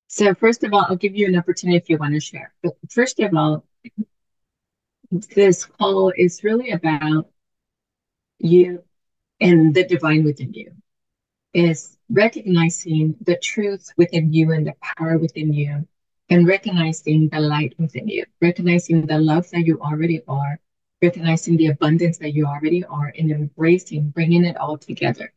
So first of all, I'll give you an opportunity if you want to share. But first of all, this call is really about you and the divine within you. Is recognizing the truth within you and the power within you, and recognizing the light within you, recognizing the love that you already are, recognizing the abundance that you already are, and embracing, bringing it all together.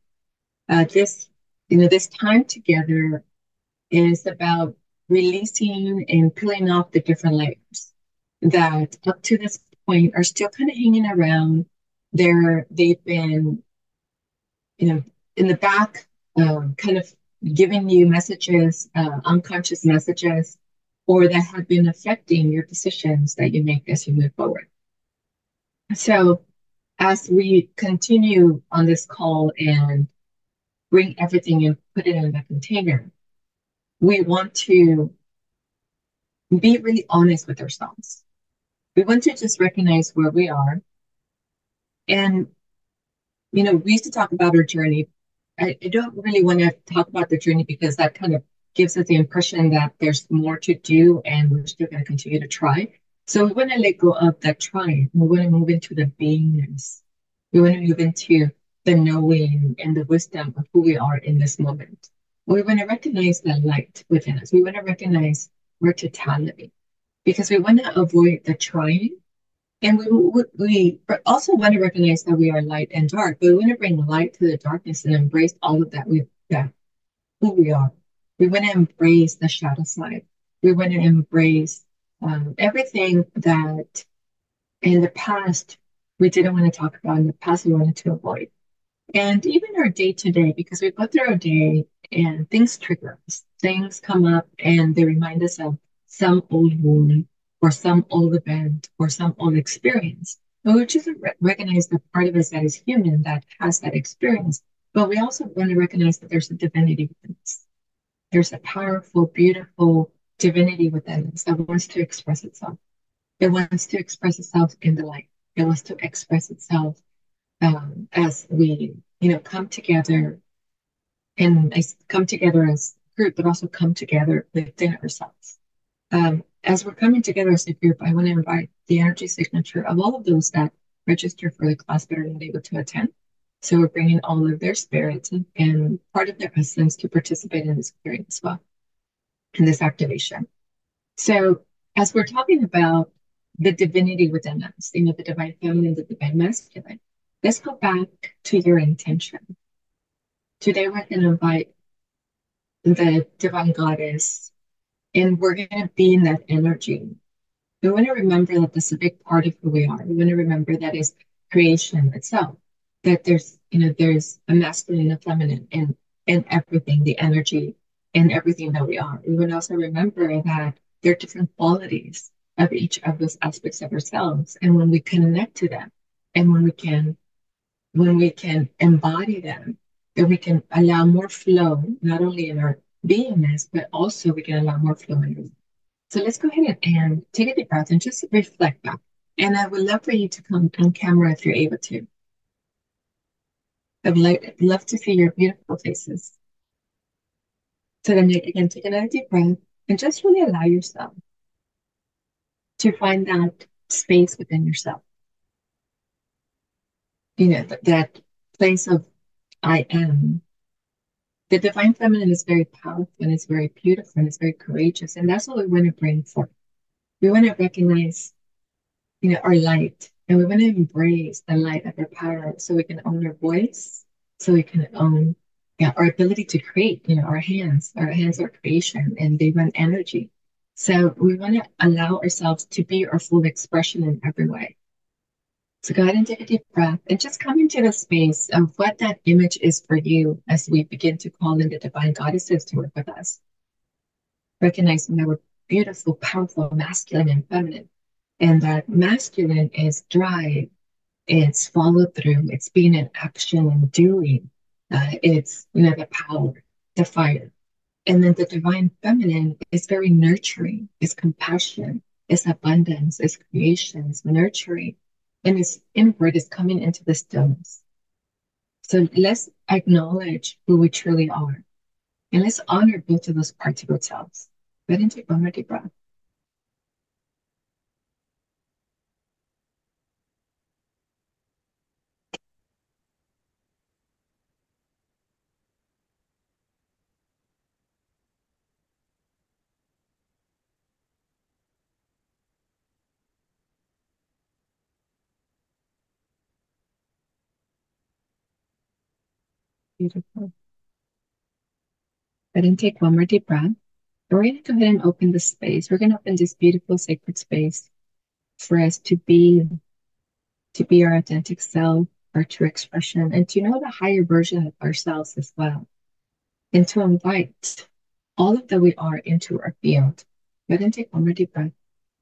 This time together is about releasing and peeling off the different layers that up to this point are still kind of hanging around. They've been, you know, in the back, kind of giving you messages, unconscious messages, or that have been affecting your decisions that you make as you move forward. So, as we continue on this call and bring everything and put it in the container, we want to be really honest with ourselves. We want to just recognize where we are. And, we used to talk about our journey. I don't really want to talk about the journey because that kind of gives us the impression that there's more to do and we're still going to continue to try. So we want to let go of that trying. We want to move into the beingness. We want to move into the knowing and the wisdom of who we are in this moment. We want to recognize the light within us. We want to recognize our totality because we want to avoid the trying. And we also want to recognize that we are light and dark, but we want to bring light to the darkness and embrace all of that who we are. We want to embrace the shadow side. We want to embrace everything that in the past we didn't want to talk about, in the past we wanted to avoid. And even our day to day, because we go through our day and things trigger us, things come up and they remind us of some old wound or some old event or some old experience. And we just recognize the part of us that is human that has that experience. But we also want to recognize that there's a divinity within us. There's a powerful, beautiful divinity within us that wants to express itself. It wants to express itself in the light. It wants to express itself as we, come together and come together as a group, but also come together within ourselves. As we're coming together as a group, I want to invite the energy signature of all of those that register for the class but are not able to attend. So we're bringing all of their spirits and part of their essence to participate in this clearing as well, in this activation. So as we're talking about the divinity within us, the divine feminine, the divine masculine, let's go back to your intention. Today we're going to invite the divine goddess and we're going to be in that energy. We want to remember that this is a big part of who we are. We want to remember that is creation itself, that there's a masculine and a feminine in everything, the energy in everything that we are. We want to also remember that there are different qualities of each of those aspects of ourselves. And when we connect to them and when we can embody them, then we can allow more flow, not only in our beingness, but also we can allow more flow in our. So let's go ahead and take a deep breath and just reflect back. And I would love for you to come on camera if you're able to. I'd love to see your beautiful faces. So then again, take another deep breath and just really allow yourself to find that space within yourself. That place of I am. The divine feminine is very powerful and it's very beautiful and it's very courageous. And that's what we want to bring forth. We want to recognize, our light and we want to embrace the light of our power so we can own our voice, so we can own our ability to create, our hands are creation and they run energy. So we want to allow ourselves to be our full expression in every way. So go ahead and take a deep breath and just come into the space of what that image is for you as we begin to call in the divine goddesses to work with us. Recognizing that we're beautiful, powerful, masculine and feminine. And that masculine is drive, it's follow through, it's being in action and doing. It's, the power, the fire. And then the divine feminine is very nurturing, it's compassion, it's abundance, it's creation, it's nurturing. And it's inward, it's coming into the stillness. So let's acknowledge who we truly are. And let's honor both of those parts of ourselves. Go ahead and take one more deep breath. Beautiful. Go ahead and take one more deep breath. We're going to go ahead and open the space. We're going to open this beautiful sacred space for us to be our authentic self, our true expression, and to know the higher version of ourselves as well, and to invite all of that we are into our field. Go ahead and take one more deep breath.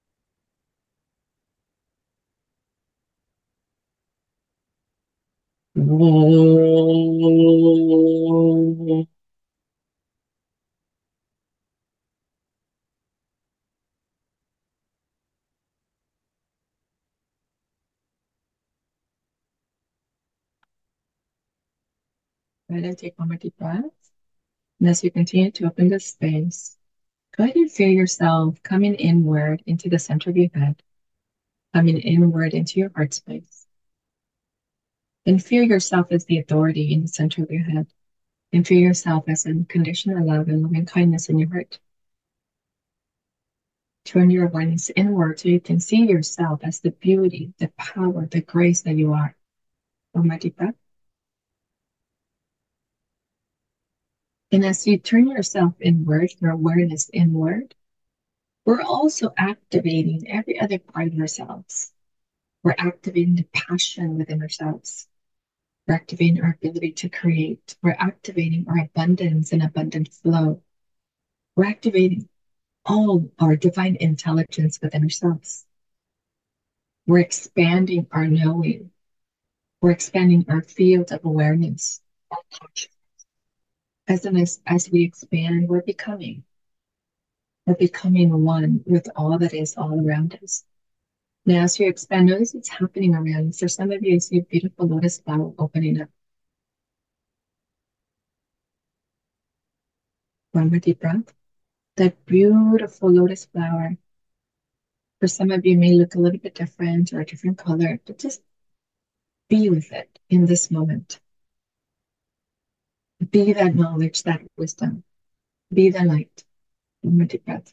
Go ahead and take one more deep breath. And as you continue to open the space, go ahead and feel yourself coming inward into the center of your head, coming inward into your heart space. And feel yourself as the authority in the center of your head. And feel yourself as unconditional love and loving kindness in your heart. Turn your awareness inward so you can see yourself as the beauty, the power, the grace that you are. One more deep breath. And as you turn yourself inward, your awareness inward, we're also activating every other part of ourselves. We're activating the passion within ourselves. We're activating our ability to create. We're activating our abundance and abundant flow. We're activating all our divine intelligence within ourselves. We're expanding our knowing. We're expanding our field of awareness, our consciousness. As we expand, we're becoming. We're becoming one with all that is all around us. Now, as you expand, notice what's happening around. For some of you, you see a beautiful lotus flower opening up. One more deep breath. That beautiful lotus flower. For some of you, may look a little bit different or a different color, but just be with it in this moment. Be that knowledge, that wisdom. Be the light. One more deep breath.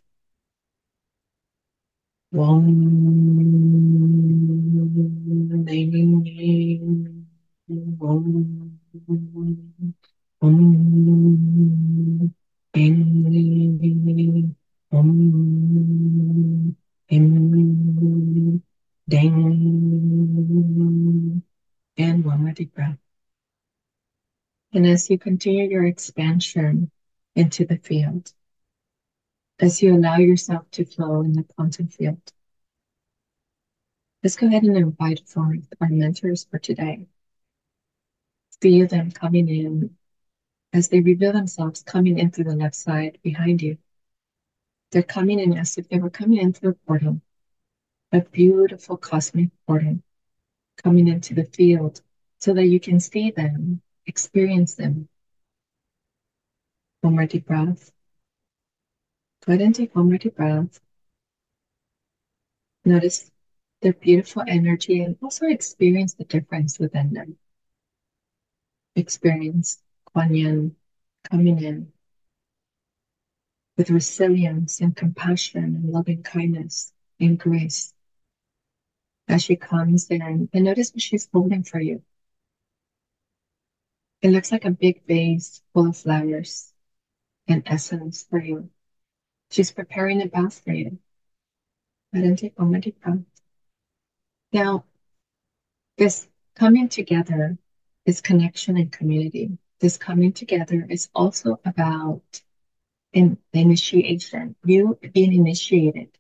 And one more deep breath. And as you continue your expansion into the field, as you allow yourself to flow in the quantum field, let's go ahead and invite forth our mentors for today. Feel them coming in as they reveal themselves coming in through the left side behind you. They're coming in as if they were coming in through a portal, a beautiful cosmic portal coming into the field so that you can see them, experience them. One more deep breath. Go ahead and take one more deep breath. Notice their beautiful energy and also experience the difference within them. Experience Kuan Yin coming in with resilience and compassion and loving kindness and grace. As she comes in, and notice what she's holding for you. It looks like a big vase full of flowers and essence for you. She's preparing a bath for you. I didn't take one more deep breath. Now, this coming together is connection and community. This coming together is also about initiation, you being initiated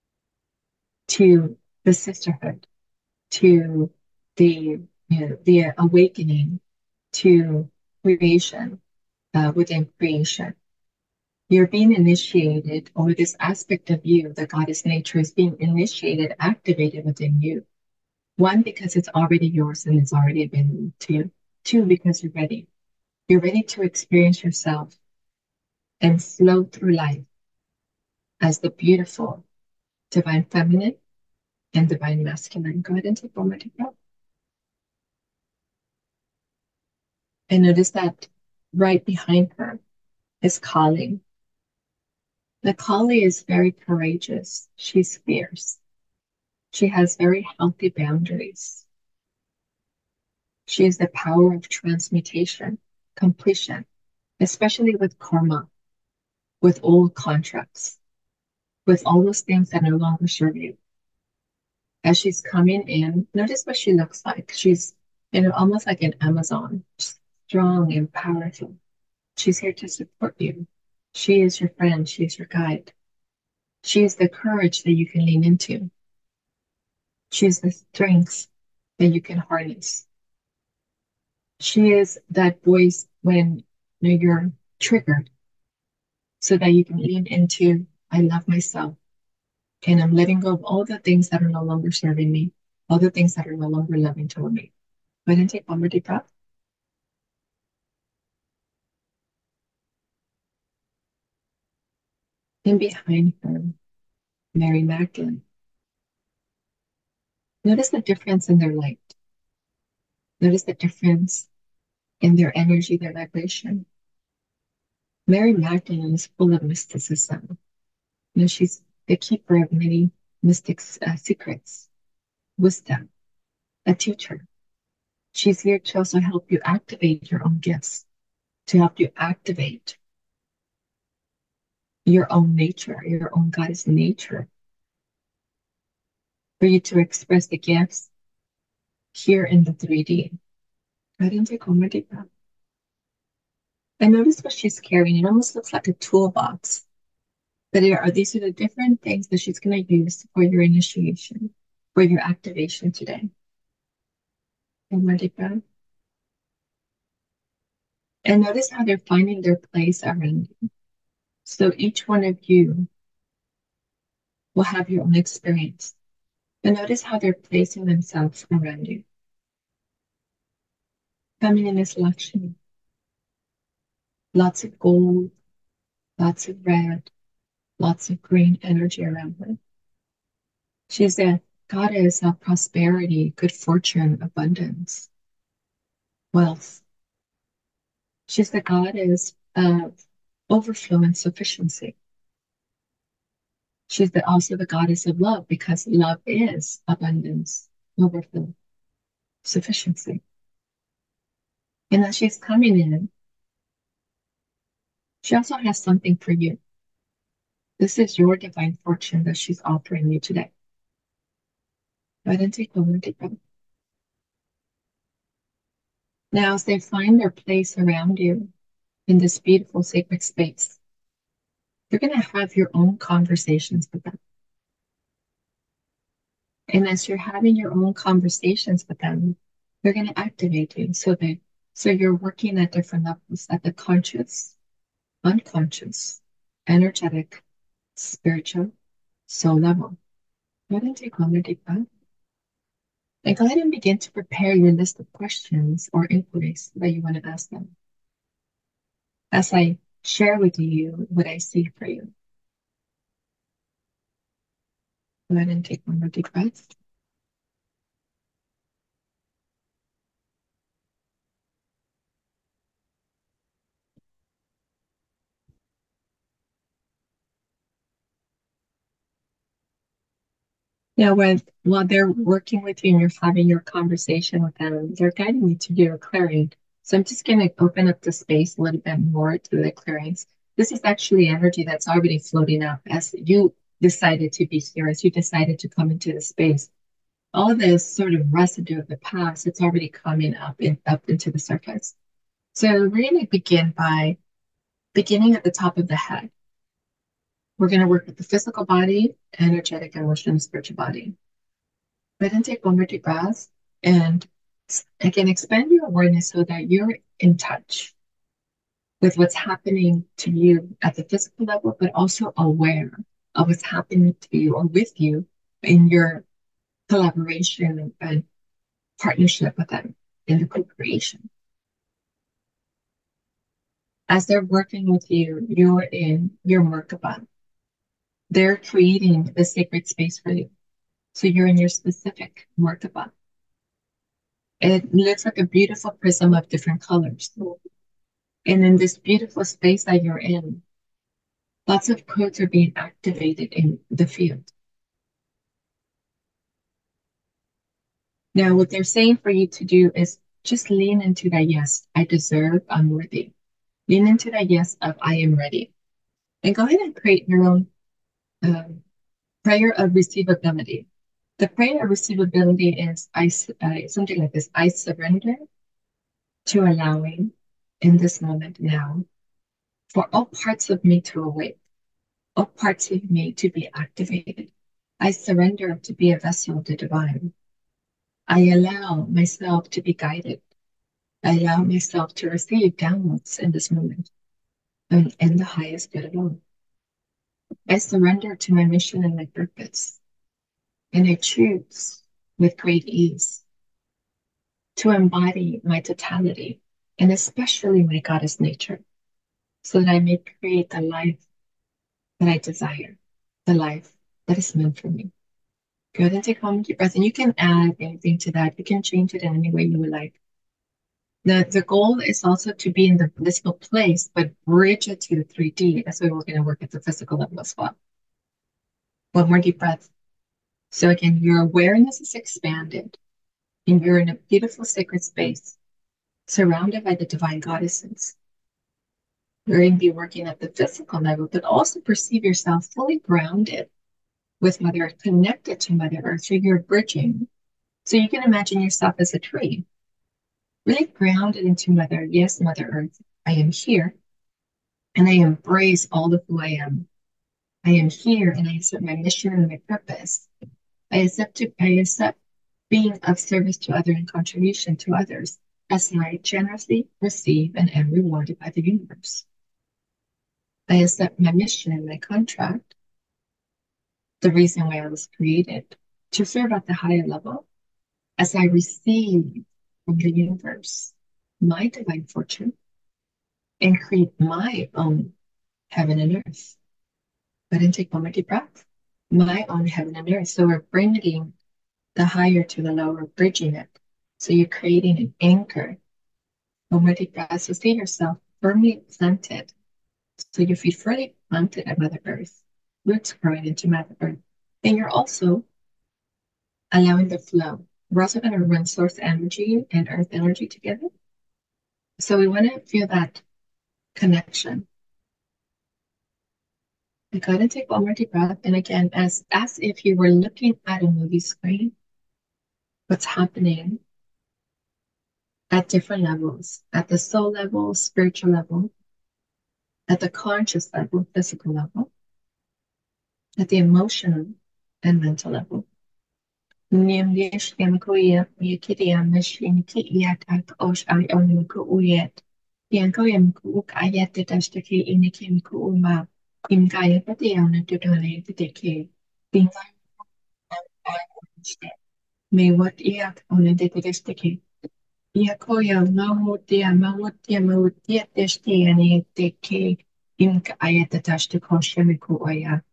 to the sisterhood, to the awakening, to creation within creation. You're being initiated, or this aspect of you, the goddess nature, is being initiated, activated within you. One, because it's already yours and it's already available to you. Two, because you're ready. You're ready to experience yourself and flow through life as the beautiful divine feminine and divine masculine. Go ahead and take one more deep breath. And notice that right behind her is Kali. The Kali is very courageous. She's fierce. She has very healthy boundaries. She is the power of transmutation, completion, especially with karma, with old contracts, with all those things that no longer serve you. As she's coming in, notice what she looks like. She's, almost like an Amazon, strong and powerful. She's here to support you. She is your friend. She is your guide. She is the courage that you can lean into. She is the strength that you can harness. She is that voice when you're triggered so that you can lean into, I love myself and I'm letting go of all the things that are no longer serving me, all the things that are no longer loving toward me. Go ahead and take one more deep breath. And behind her, Mary Magdalene. Notice the difference in their light. Notice the difference in their energy, their vibration. Mary Magdalene is full of mysticism. She's the keeper of many mystic secrets, wisdom, a teacher. She's here to also help you activate your own gifts, to help you activate your own nature, your own goddess nature, for you to express the gifts here in the 3D. Go ahead and take one more deep breath. And notice what she's carrying. It almost looks like a toolbox. But these are the different things that she's going to use for your initiation, for your activation today. One more deep breath. And notice how they're finding their place around you. So each one of you will have your own experience. And notice how they're placing themselves around you. Feminine is Lakshmi. Lots of gold, lots of red, lots of green energy around her. She's a goddess of prosperity, good fortune, abundance, wealth. She's the goddess of overflow and sufficiency. She's also the goddess of love because love is abundance, overflow, sufficiency. And as she's coming in, she also has something for you. This is your divine fortune that she's offering you today. Go ahead and take one deep breath. Now, as they find their place around you in this beautiful sacred space, you're going to have your own conversations with them. And as you're having your own conversations with them, they're going to activate you so you're working at different levels, at the conscious, unconscious, energetic, spiritual, soul level. Go ahead and take one more deep breath. And go ahead and begin to prepare your list of questions or inquiries that you want to ask them. As I share with you what I see for you. Go ahead and take one more deep breath. Yeah, while they're working with you and you're having your conversation with them, they're guiding you to do a clearing. So I'm just going to open up the space a little bit more to the clearings. This is actually energy that's already floating up as you decided to be here, as you decided to come into the space. All this sort of residue of the past, it's already coming up into the surface. So we're going to begin by beginning at the top of the head. We're going to work with the physical body, energetic, emotional, and spiritual body. Go ahead and take one more deep breath and again, expand your awareness so that you're in touch with what's happening to you at the physical level, but also aware of what's happening to you or with you in your collaboration and partnership with them in the co-creation. As they're working with you, you're in your Merkaba. They're creating the sacred space for you. So you're in your specific Merkaba. It looks like a beautiful prism of different colors. And in this beautiful space that you're in, lots of codes are being activated in the field. Now, what they're saying for you to do is just lean into that yes, I deserve, I'm worthy. Lean into that yes of I am ready. And go ahead and create your own prayer of receivability. The prayer of receivability is something like this. I surrender to allowing in this moment now for all parts of me to awake, all parts of me to be activated. I surrender to be a vessel of the divine. I allow myself to be guided. I allow myself to receive downloads in this moment and in the highest good of all. I surrender to my mission and my purpose, and I choose with great ease to embody my totality and especially my goddess nature so that I may create the life that I desire, the life that is meant for me. Go ahead and take home deep breath, and you can add anything to that. You can change it in any way you would like. The goal is also to be in the blissful place, but bridge it to the 3D. That's why we're going to work at the physical level as well. One more deep breath. So again, your awareness is expanded, and you're in a beautiful sacred space, surrounded by the divine goddesses. You're going to be working at the physical level, but also perceive yourself fully grounded with Mother Earth, connected to Mother Earth. So you're bridging. So you can imagine yourself as a tree, really grounded into Mother. Yes, Mother Earth, I am here, and I embrace all of who I am. I am here, and I accept my mission and my purpose. I accept being of service to others and contribution to others as I generously receive and am rewarded by the universe. I accept my mission and my contract, the reason why I was created, to serve at the higher level as I receive from the universe my divine fortune and create my own heaven and earth. But then take one more deep breath. My own heaven and earth. So we're bringing the higher to the lower, bridging it. So you're creating an anchor. One more deep breath. So see yourself firmly planted. So your feet firmly planted at Mother Earth, roots growing into Mother Earth. And you're also allowing the flow. We're also going to run source energy and earth energy together. So we want to feel that connection. And go ahead and take one more deep breath. And again, as if you were looking at a movie screen, what's happening at different levels, at the soul level, spiritual level, at the conscious level, physical level, at the emotional and mental level. May what iak on the detestake. Iakoya mawutia testi ani teke imk ayatatash to koshemiku oya.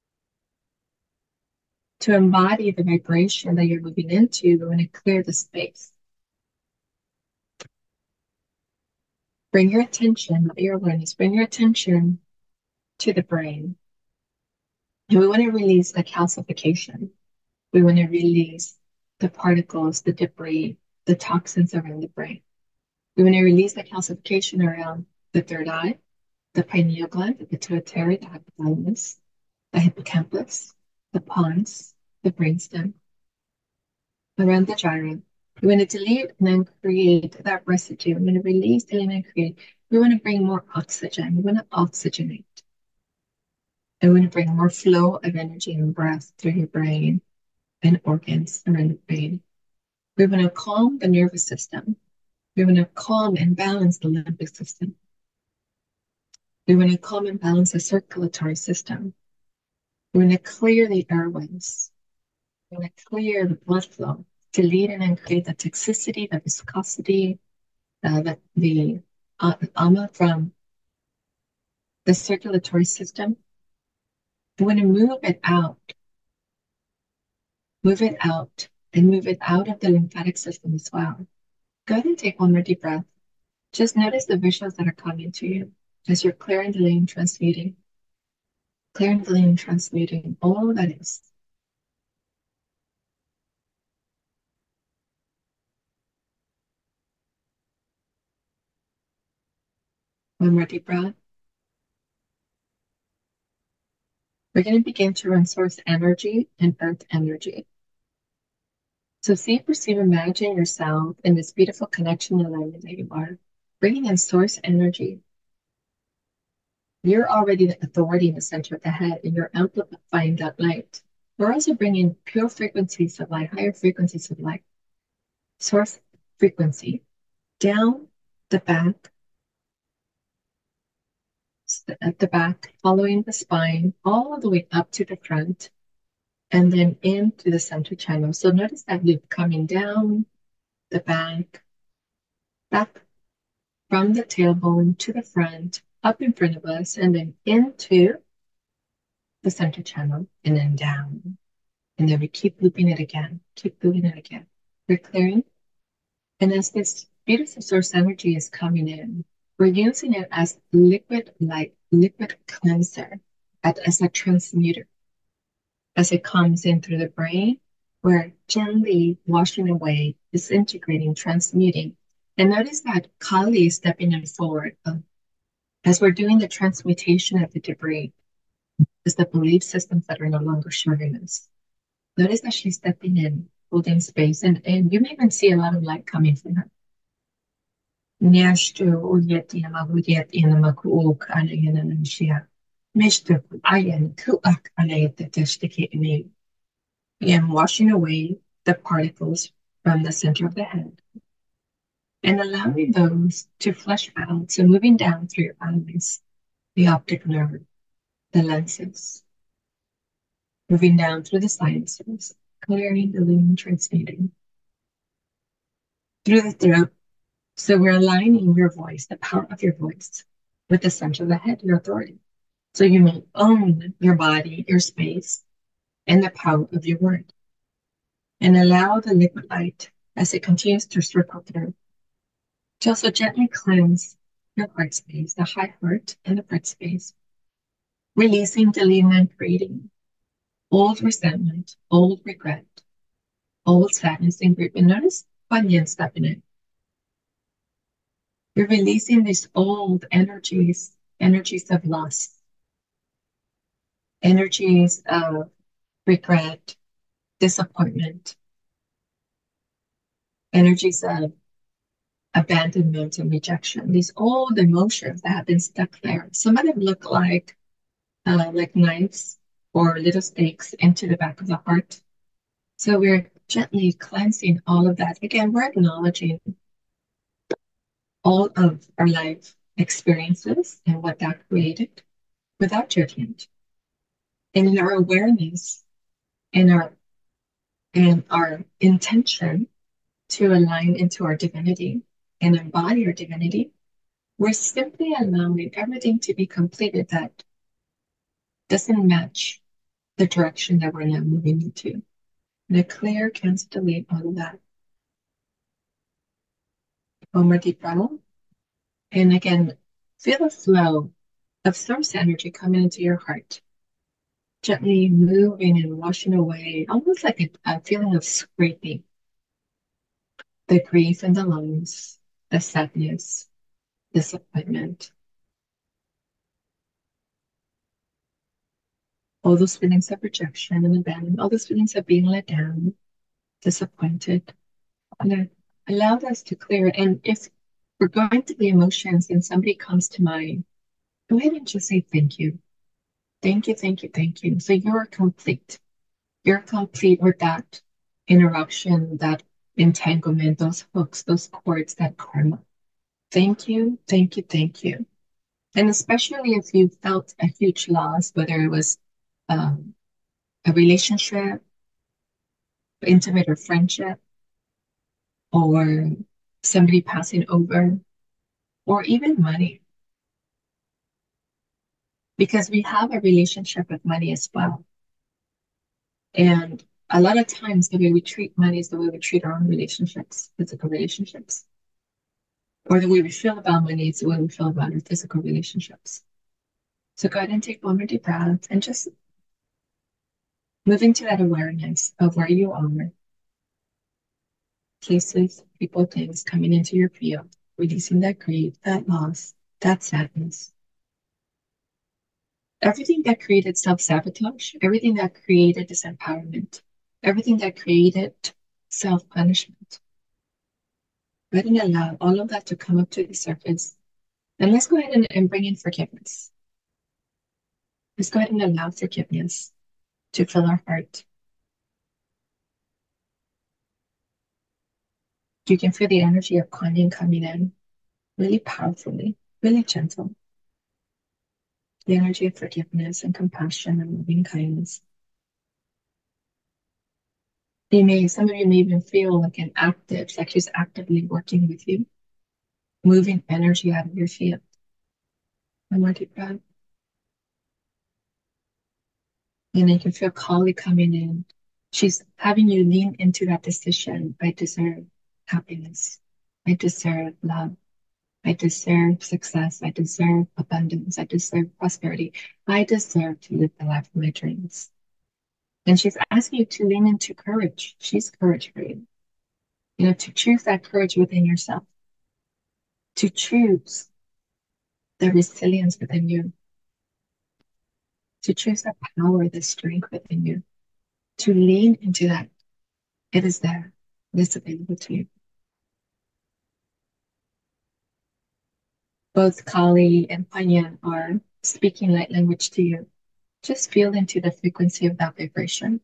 To embody the vibration that you're moving into, you want to clear the space. Bring your attention, your awareness, bring your attention to the brain. And we want to release the calcification. We want to release the particles, the debris, the toxins around the brain. We want to release the calcification around the third eye, the pineal gland, the pituitary, the hypothalamus, the hippocampus, the pons, the brainstem, around the gyre. We want to delete and then create that residue. We want to release, delete, and create. We want to bring more oxygen. We want to oxygenate. And we want to bring more flow of energy and breath through your brain and organs around the brain. We want to calm the nervous system. We want to calm and balance the limbic system. We want to calm and balance the circulatory system. We want to clear the airways. We want to clear the blood flow, delete and create the toxicity, the viscosity, the ama from the circulatory system You want to move it out, and move it out of the lymphatic system as well. Go ahead and take one more deep breath. Just notice the visuals that are coming to you as you're clearing, delaying, transmuting all that is. One more deep breath. We're going to begin to run source energy and earth energy. So see, perceive, imagine yourself in this beautiful connection and alignment that you are, bringing in source energy. You're already the authority in the center of the head, and you're amplifying that light. We're also bringing pure frequencies of light, higher frequencies of light, source frequency, down the back, at the back, following the spine, all the way up to the front, and then into the center channel. So notice that loop coming down the back from the tailbone to the front, up in front of us, and then into the center channel, and then down. And then we keep looping it again, keep doing it again. We're clearing. And as this beautiful source energy is coming in, we're using it as liquid light, liquid cleanser, as a transmuter. As it comes in through the brain, we're gently washing away, disintegrating, transmuting. And notice that Kali is stepping in forward as we're doing the transmutation of the debris, is the belief systems that are no longer serving us. Notice that she's stepping in, holding space, and you may even see a lot of light coming from her. Nyashtu uyet yamavuyet inamakuuk anayananshia. Mishtuk ayan kuak anayateshtiki. I am washing away the particles from the center of the head and allowing those to flush out. So moving down through your eyes, the optic nerve, the lenses, moving down through the sinuses, clearing, diluting, transmuting through the throat. So we're aligning your voice, the power of your voice, with the center of the head, your authority. So you may own your body, your space, and the power of your word. And allow the liquid light as it continues to circle through to also gently cleanse your heart space, the high heart and the heart space, releasing, deleting, and creating old resentment, old regret, old sadness and grief. And notice Kuan Yin stepping in. You're releasing these old energies, energies of loss, energies of regret, disappointment, energies of abandonment and rejection, these old emotions that have been stuck there. Some of them look like knives or little stakes into the back of the heart. So we're gently cleansing all of that. Again, we're acknowledging all of our life experiences and what that created without judgment. And in our awareness and our intention to align into our divinity and embody our divinity, we're simply allowing everything to be completed that doesn't match the direction that we're now moving into. And a clear, cancel, delete all of that. One more deep breath. And again, feel the flow of source energy coming into your heart, gently moving and washing away, almost like a feeling of scraping the grief in the lungs, the sadness, disappointment, all those feelings of rejection and abandonment, all those feelings of being let down, disappointed. And allow us to clear. And if we're going through the emotions and somebody comes to mind, go ahead and just say thank you. Thank you, thank you, thank you. So you're complete. You're complete with that interruption, that entanglement, those hooks, those cords, that karma. Thank you, thank you, thank you. And especially if you felt a huge loss, whether it was um, a relationship, intimate or friendship, or somebody passing over, or even money. because we have a relationship with money as well. And a lot of times, the way we treat money is the way we treat our own relationships, physical relationships, or the way we feel about money is the way we feel about our physical relationships. So go ahead and take one more deep breath and just move into that awareness of where you are, places, people, things coming into your field, releasing that grief, that loss, that sadness. Everything that created self-sabotage, everything that created disempowerment, everything that created self-punishment. Let it allow all of that to come up to the surface. And let's go ahead and bring in forgiveness. Let's go ahead and allow forgiveness to fill our heart. You can feel the energy of Kuan coming in really powerfully, really gentle. The energy of forgiveness and compassion and loving kindness. Some of you may even feel like an active, like she's actively working with you, moving energy out of your field. One more deep breath. And then you can feel Kali coming in. She's having you lean into that decision. I deserve happiness. I deserve love. I deserve success. I deserve abundance. I deserve prosperity. I deserve to live the life of my dreams. And she's asking you to lean into courage. She's courage for you. You know, to choose that courage within yourself, to choose the resilience within you, to choose the power, the strength within you, to lean into that. It is there. It is available to you. Both Kali and Panyan are speaking light language to you. Just feel into the frequency of that vibration.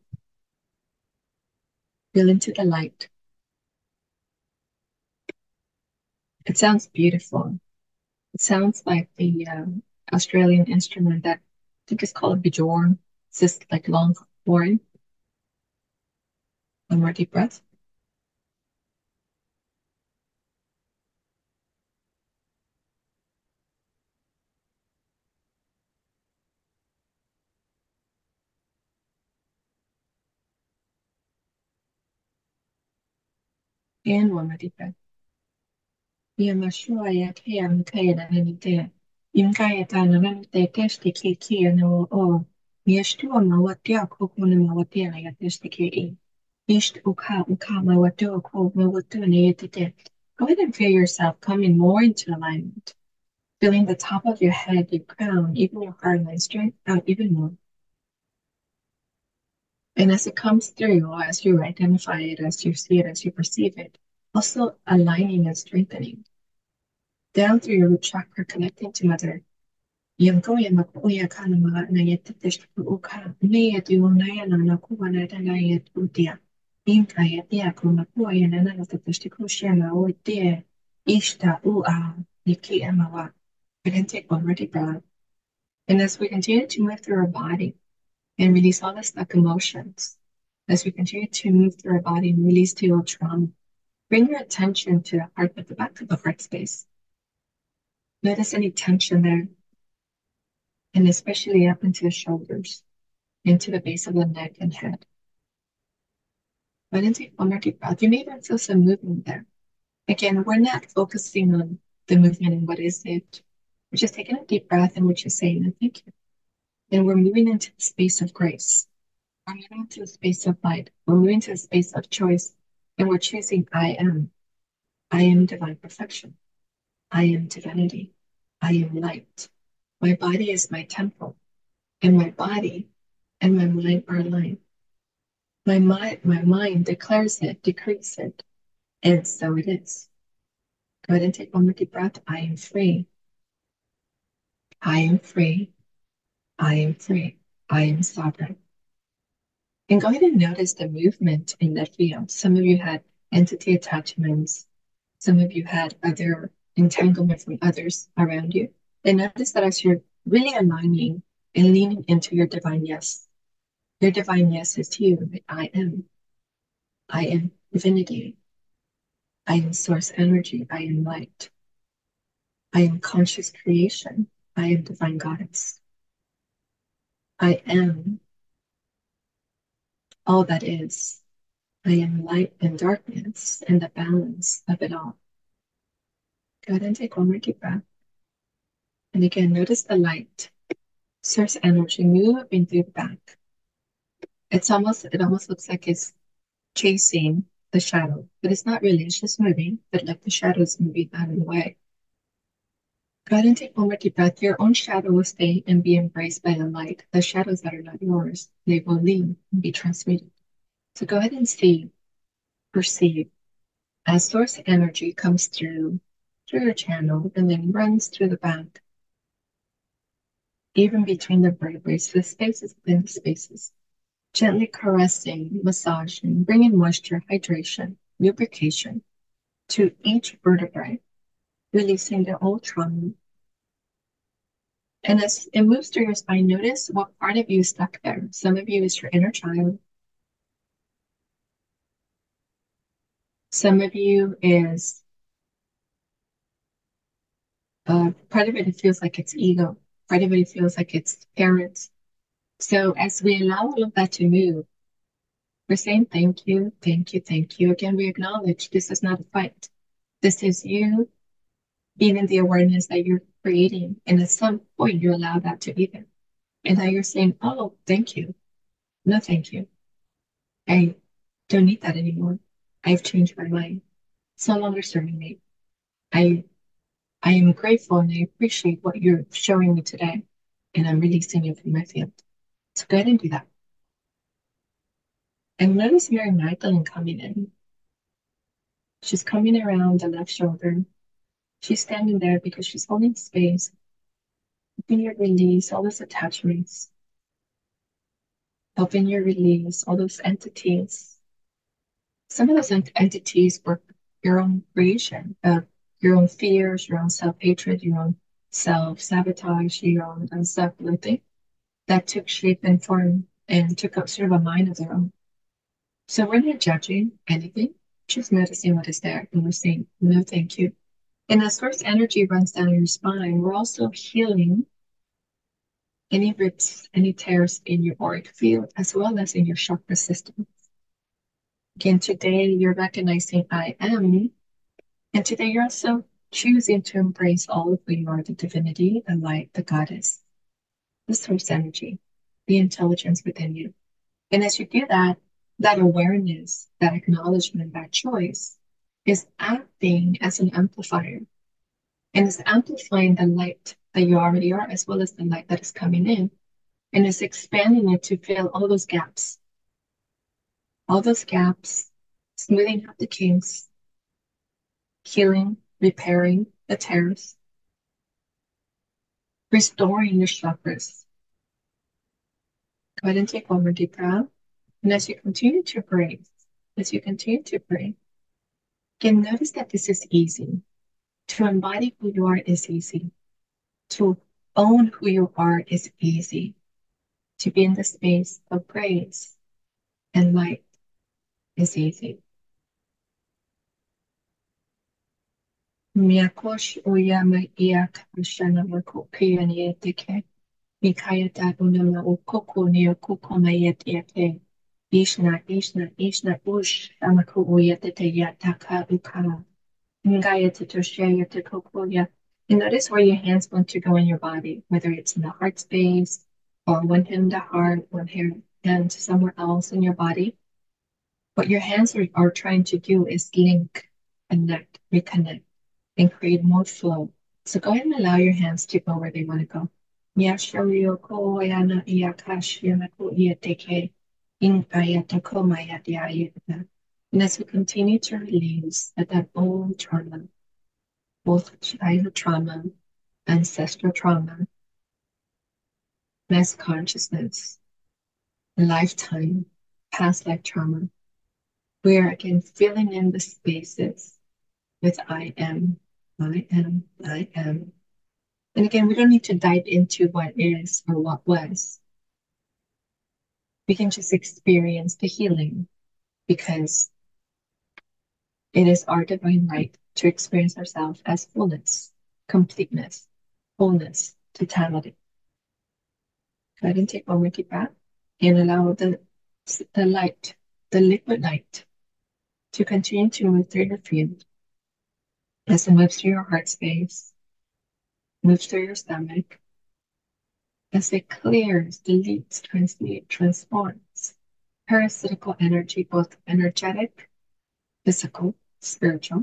Feel into the light. It sounds beautiful. It sounds like the Australian instrument that I think is called a bjorn. It's just like long horn. One more deep breath. And one more deep breath. Yamashua Kaya Kaya Nanite. Imkaya Tananite Testi Kia no o. Yeshtua Mawatia Kokuna Mawatia Yatesti Ki. East Uka Uka Mawato Ko Mawatu Nayete. Go ahead and feel yourself coming more into alignment. Feeling the top of your head, your crown, even your heart line straight out even more. And as it comes through, or as you identify it, as you see it, as you perceive it, also aligning and strengthening down through your root chakra, connecting to Mother. Yung ko yan makuya ka na mga nayatitis ko ka. Nayat yung naya na nakuha na nayat utia. Yung kaya tiya ko makuha yan na natatis ko siya na utia. Ishta ua. Niki amawa. We can take one more deep breath. And as we continue to move through our body and release all the stuck emotions, as we continue to move through our body and release the old trauma, bring your attention to the heart, at the back of the heart space. Notice any tension there, and especially up into the shoulders, into the base of the neck and head. But then take one more deep breath. You may even feel some movement there. Again, we're not focusing on the movement and what is it. We're just taking a deep breath and we're just saying, thank you. And we're moving into the space of grace. We're moving to a space of light. We're moving to a space of choice. And we're choosing I am. I am divine perfection. I am divinity. I am light. My body is my temple. And my body and my mind are aligned. My mind declares it, decrees it, and so it is. Go ahead and take one more deep breath. I am free. I am free. I am free. I am sovereign. And go ahead and notice the movement in the field. Some of you had entity attachments. Some of you had other entanglement from others around you. And notice that as you're really aligning and leaning into your divine yes, your divine yes is you. I am. I am divinity. I am source energy. I am light. I am conscious creation. I am divine goddess. I am all that is. I am light and darkness and the balance of it all. Go ahead and take one more deep breath. And again, notice the light, source energy moving through the back. It almost looks like it's chasing the shadow, but it's not really, it's just moving, but like the shadow is moving out of the way. Go ahead and take one more deep breath. Your own shadow will stay and be embraced by the light. The shadows that are not yours, they will leave and be transmuted. So go ahead and see, perceive, as source energy comes through your channel and then runs through the back, even between the vertebrae, the spaces within the spaces, gently caressing, massaging, bringing moisture, hydration, lubrication to each vertebrae, releasing the old trauma. And as it moves through your spine, notice what part of you is stuck there. Some of you is your inner child. Some of you is part of it feels like it's ego. Part of it feels like it's parents. So as we allow all of that to move, we're saying thank you, thank you, thank you. Again, we acknowledge this is not a fight. This is you being in the awareness that you're creating. And at some point, you allow that to be there. And now you're saying, oh, thank you. No, thank you. I don't need that anymore. I've changed my mind. It's no longer serving me. I I am grateful and I appreciate what you're showing me today. And I'm releasing you from my field. So go ahead and do that. And notice Mary Magdalene coming in. She's coming around the left shoulder. She's standing there because she's holding space, helping you release all those attachments, helping you release all those entities. Some of those entities were your own creation, your own fears, your own self-hatred, your own self-sabotage, your own self-loathing that took shape and form and took up sort of a mind of their own. So we're not judging anything, just noticing what is there and we're saying, no, thank you. And as source energy runs down your spine, we're also healing any rips, any tears in your auric field, as well as in your chakra system. Again, today you're recognizing I am, and today you're also choosing to embrace all of who you are, the divinity, the light, the goddess, the source energy, the intelligence within you. And as you do that, that awareness, that acknowledgement, that choice is acting as an amplifier and is amplifying the light that you already are, as well as the light that is coming in, and is expanding it to fill all those gaps, smoothing out the kinks, healing, repairing the tears, restoring your chakras. Go ahead and take one more deep breath. And as you continue to breathe, again, notice that this is easy. To embody who you are is easy. To own who you are is easy. To be in the space of praise and light is easy. Miyakosh uyama iyak ashana makokiyanietike. Mikayata unama ukoko niokoko mayetiake. Ishna ush amaku uyatete yataka ukara. Ngayata toshayata kokoya. And notice where your hands want to go in your body, whether it's in the heart space or one hand to heart, one hand somewhere else in your body. What your hands are trying to do is link, connect, reconnect, and create more flow. So go ahead and allow your hands to go where they want to go. Miyashoriyoko yana iyakashi yanako iyateke, inkayatako mayatiayata. And as we continue to release that old trauma, both childhood trauma, ancestral trauma, mass consciousness, lifetime, past life trauma, we are again filling in the spaces with I am, I am, I am. And again, we don't need to dive into what is or what was. We can just experience the healing because it is our divine right to experience ourselves as fullness, completeness, wholeness, totality. Go ahead and take one more deep breath and allow the light, the liquid light, to continue to move through your field as it moves through your heart space, moves through your stomach, as it clears, deletes, transforms parasitical energy, both energetic, physical, spiritual,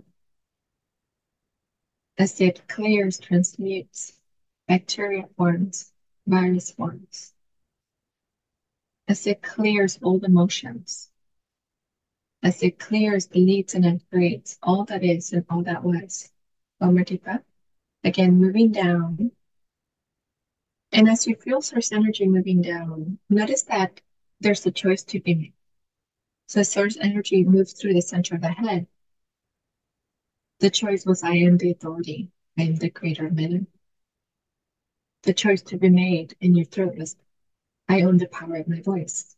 as it clears, transmutes bacteria forms, virus forms, as it clears old emotions, as it clears, deletes, and upgrades all that is and all that was. One more deep breath. Again, moving down. And as you feel source energy moving down, notice that there's a choice to be made. So source energy moves through the center of the head. The choice was, I am the authority. I am the creator of my life. The choice to be made in your throat was, I own the power of my voice.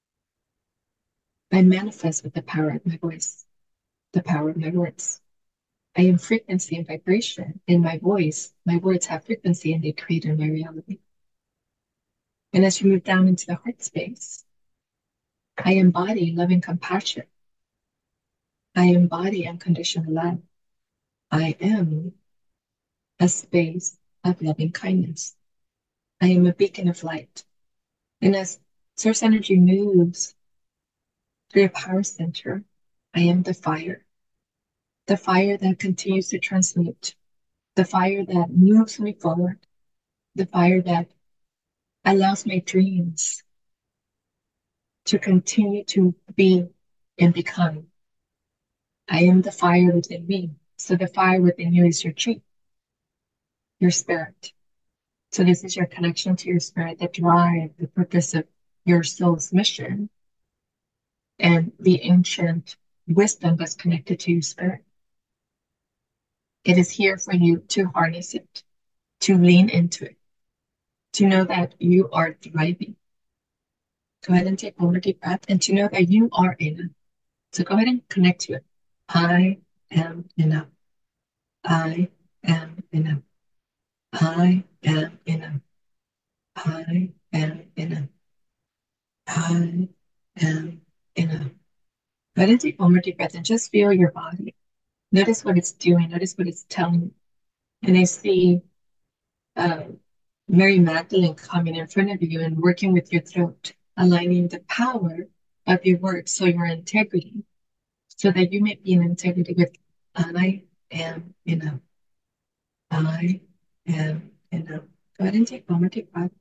I manifest with the power of my voice, the power of my words. I am frequency and vibration in my voice. My words have frequency and they create in my reality. And as you move down into the heart space, I embody loving compassion. I embody unconditional love. I am a space of loving kindness. I am a beacon of light. And as source energy moves through your power center, I am the fire that continues to transmute, the fire that moves me forward, the fire that allows my dreams to continue to be and become. I am the fire within me. So the fire within you is your chi, your spirit. So this is your connection to your spirit, the drive, the purpose of your soul's mission, and the ancient wisdom that's connected to your spirit. It is here for you to harness it, to lean into it, to know that you are thriving. Go ahead and take one more deep breath and to know that you are enough. So go ahead and connect to it. I am enough. I am enough. I am enough. I am enough. I am enough. Go ahead and take one more deep breath and just feel your body. Notice what it's doing. Notice what it's telling you. And I see uh, Mary Magdalene coming in front of you and working with your throat, aligning the power of your words, so your integrity, so that you may be in integrity with I am enough. I am enough. Go ahead and take one more deep breath.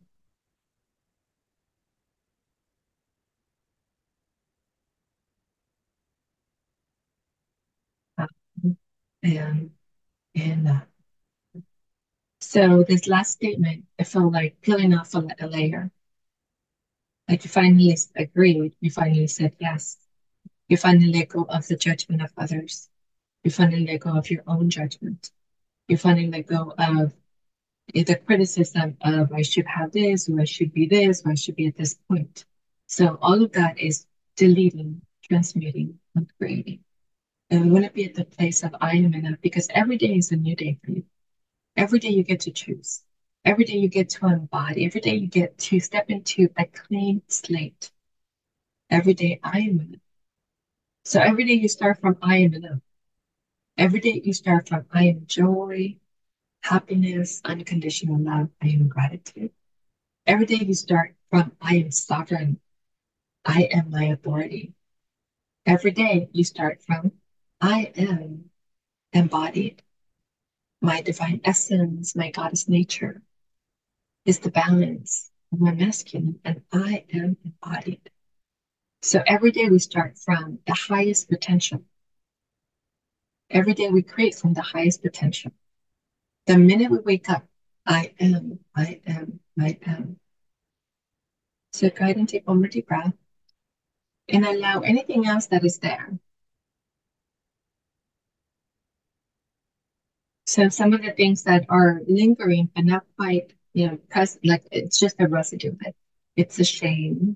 I am enough. So this last statement, it felt like peeling off a layer. Like you finally agreed, you finally said yes. You finally let go of the judgment of others. You finally let go of your own judgment. You finally let go of the criticism of I should have this, or I should be this, or I should be at this point. So all of that is deleting, transmuting, and creating. And we want to be at the place of I am enough, because every day is a new day for you. Every day you get to choose. Every day you get to embody. Every day you get to step into a clean slate. Every day I am enough. So every day you start from I am enough. Every day you start from I am joy, happiness, unconditional love, I am gratitude. Every day you start from I am sovereign, I am my authority. Every day you start from I am embodied. My divine essence, my goddess nature is the balance of my masculine, and I am embodied. So every day we start from the highest potential. Every day we create from the highest potential. The minute we wake up, I am, I am, I am. So go ahead and take one more deep breath and allow anything else that is there. So some of the things that are lingering but not quite, present, like it's just a residue of it. It's a shame,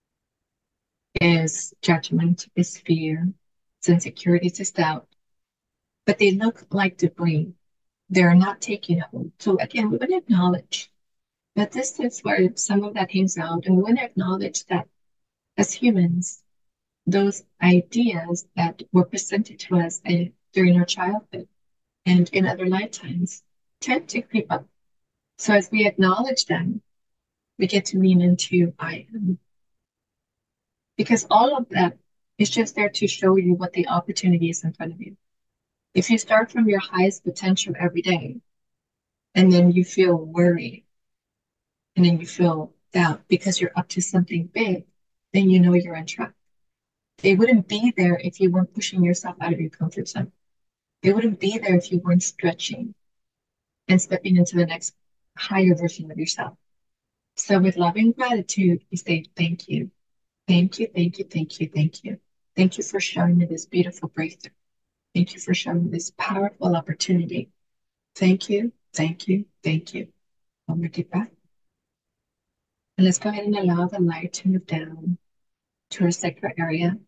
is judgment, is fear, it's insecurity, it's doubt. But they look like debris. They're not taking hold. So again, we would acknowledge But this is where some of that hangs out. And we want to acknowledge that as humans, those ideas that were presented to us during our childhood and in other lifetimes tend to creep up. So as we acknowledge them, we get to lean into I am. Because all of that is just there to show you what the opportunity is in front of you. If you start from your highest potential every day, and then you feel worried, and then you feel doubt because you're up to something big, then you know you're on track. They wouldn't be there if you weren't pushing yourself out of your comfort zone. They wouldn't be there if you weren't stretching and stepping into the next higher version of yourself. So with loving gratitude, you say, thank you. Thank you, thank you, thank you, thank you. Thank you for showing me this beautiful breakthrough. Thank you for showing me this powerful opportunity. Thank you, thank you, thank you. One more deep breath. And let's go ahead and allow the light to move down to our sacral area.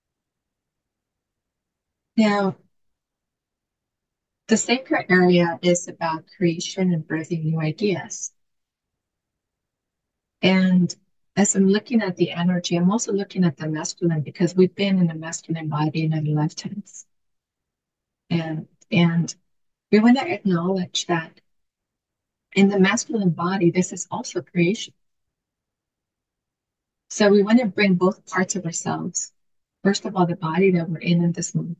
Now, the sacral area is about creation and birthing new ideas. And as I'm looking at the energy, I'm also looking at the masculine because we've been in a masculine body in other lifetimes. And we want to acknowledge that in the masculine body, this is also creation. So we want to bring both parts of ourselves. First of all, the body that we're in this moment.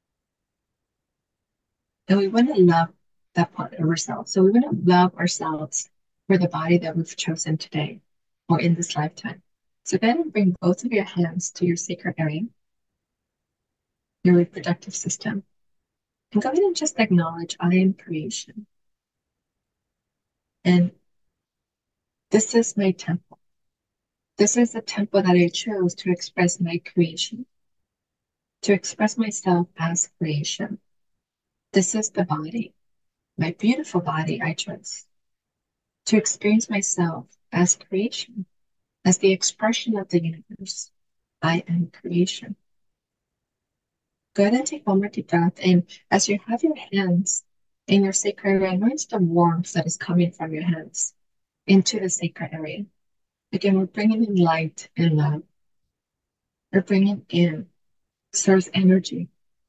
And we want to love that part of ourselves. So we want to love ourselves for the body that we've chosen today or in this lifetime. So go ahead and bring both of your hands to your sacral area, your reproductive system. And go ahead and just acknowledge I am creation. And this is my temple. This is the temple that I chose to express my creation, to express myself as creation. This is the body, my beautiful body I chose to experience myself as creation, as the expression of the universe. I am creation. Go ahead and take one more deep breath. And as you have your hands in your sacral area, notice the warmth that is coming from your hands into the sacral area. Again, we're bringing in light and love. We're bringing in source energy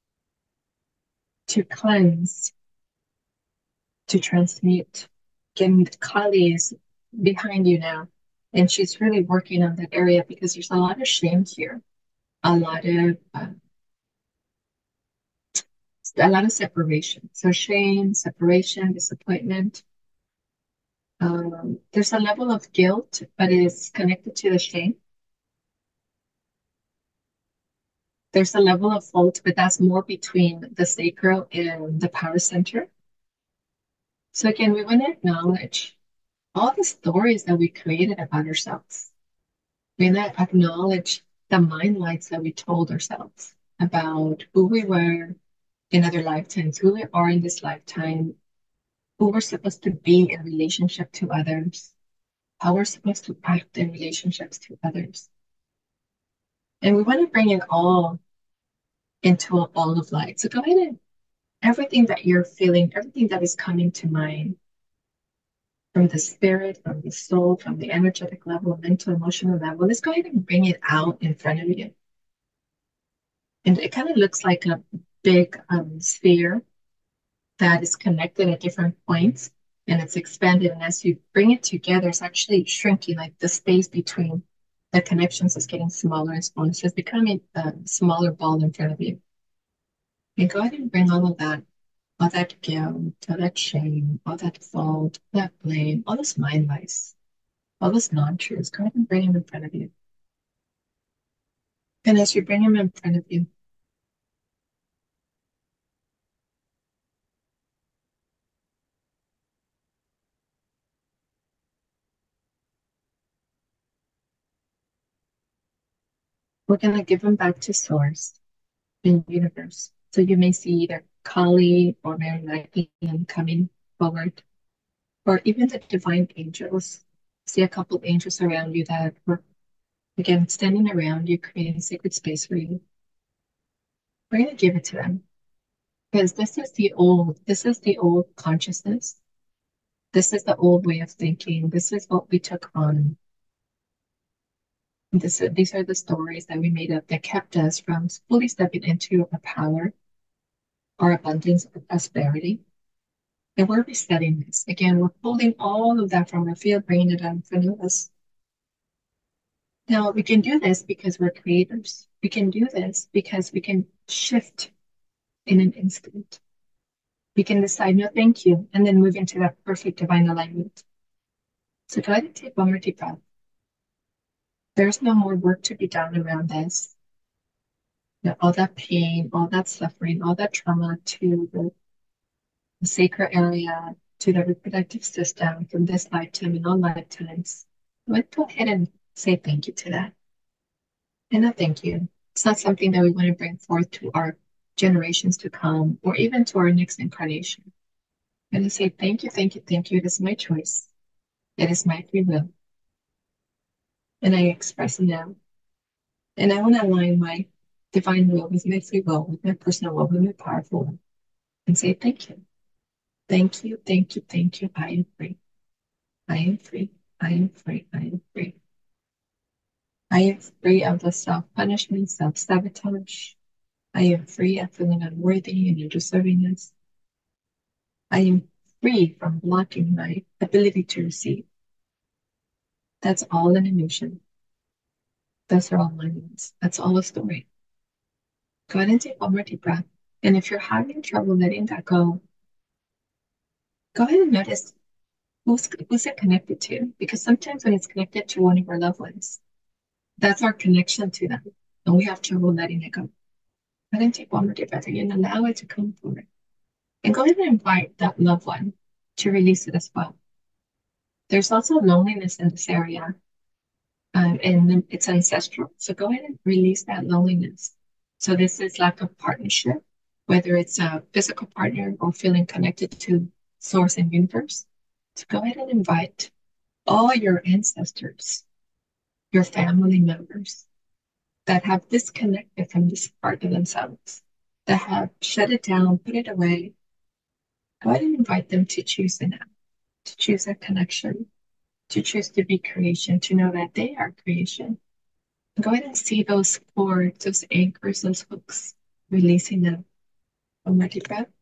to cleanse, to transmute. Again, Kali is behind you now, and she's really working on that area because there's a lot of shame here, a lot of separation. So shame, separation, disappointment. There's a level of guilt, but it is connected to the shame. There's a level of fault, but that's more between the sacral and the power center. So again, we want to acknowledge all the stories that we created about ourselves. We want to acknowledge the mind lights that we told ourselves about who we were in other lifetimes, who we are in this lifetime, who we're supposed to be in relationship to others, how we're supposed to act in relationships to others. And we want to bring it all into a ball of light. So go ahead and everything that you're feeling, everything that is coming to mind from the spirit, from the soul, from the energetic level, mental, emotional level, let's go ahead and bring it out in front of you. And it kind of looks like a big sphere that is connected at different points and it's expanded. And as you bring it together, it's actually shrinking, like the space between the connections is getting smaller and smaller. So it's becoming a smaller ball in front of you. And go ahead and bring all that guilt, all that shame, all that fault, that blame, all this mind lies, all those non-truths. Go ahead and bring them in front of you. And as you bring them in front of you, we're going to give them back to source in the universe. So you may see either Kali or Mary Magdalene coming forward, or even the divine angels. See a couple of angels around you that were, again, standing around you, creating sacred space for you. We're going to give it to them because this is the old consciousness. This is the old way of thinking. This is what we took on. These are the stories that we made up that kept us from fully stepping into our power, our abundance, our prosperity. And we're resetting this. Again, we're pulling all of that from our field, bringing it out in front of us. Now, we can do this because we're creators. We can do this because we can shift in an instant. We can decide, no, thank you, and then move into that perfect divine alignment. So go ahead and take one more deep breath. There's no more work to be done around this. All that pain, all that suffering, all that trauma to the sacral area, to the reproductive system from this lifetime and all lifetimes. Let's go ahead and say thank you to that. And a thank you. It's not something that we want to bring forth to our generations to come or even to our next incarnation. And to say thank you, thank you, thank you. It is my choice. It is my free will. And I express it now. And I want to align my divine will with my free will, with my personal will, with my powerful will, and say thank you. Thank you, thank you, thank you. I am free. I am free. I am free. I am free. I am free of the self-punishment, self-sabotage. I am free of feeling unworthy and undeservingness. I am free from blocking my ability to receive. That's all an illusion. Those are all moments. That's all a story. Go ahead and take one more deep breath. And if you're having trouble letting that go ahead and notice who's it connected to? Because sometimes when it's connected to one of our loved ones, that's our connection to them. And we have trouble letting it go. Go ahead and take one more deep breath and allow it to come forward. And go ahead and invite that loved one to release it as well. There's also loneliness in this area, and it's ancestral. So go ahead and release that loneliness. So this is lack of partnership, whether it's a physical partner or feeling connected to source and universe. So go ahead and invite all your ancestors, your family members that have disconnected from this part of themselves, that have shut it down, put it away. Go ahead and invite them to choose it now, to choose a connection, to choose to be creation, to know that they are creation. Go ahead and see those cords, those anchors, those hooks, releasing them. One more deep breath.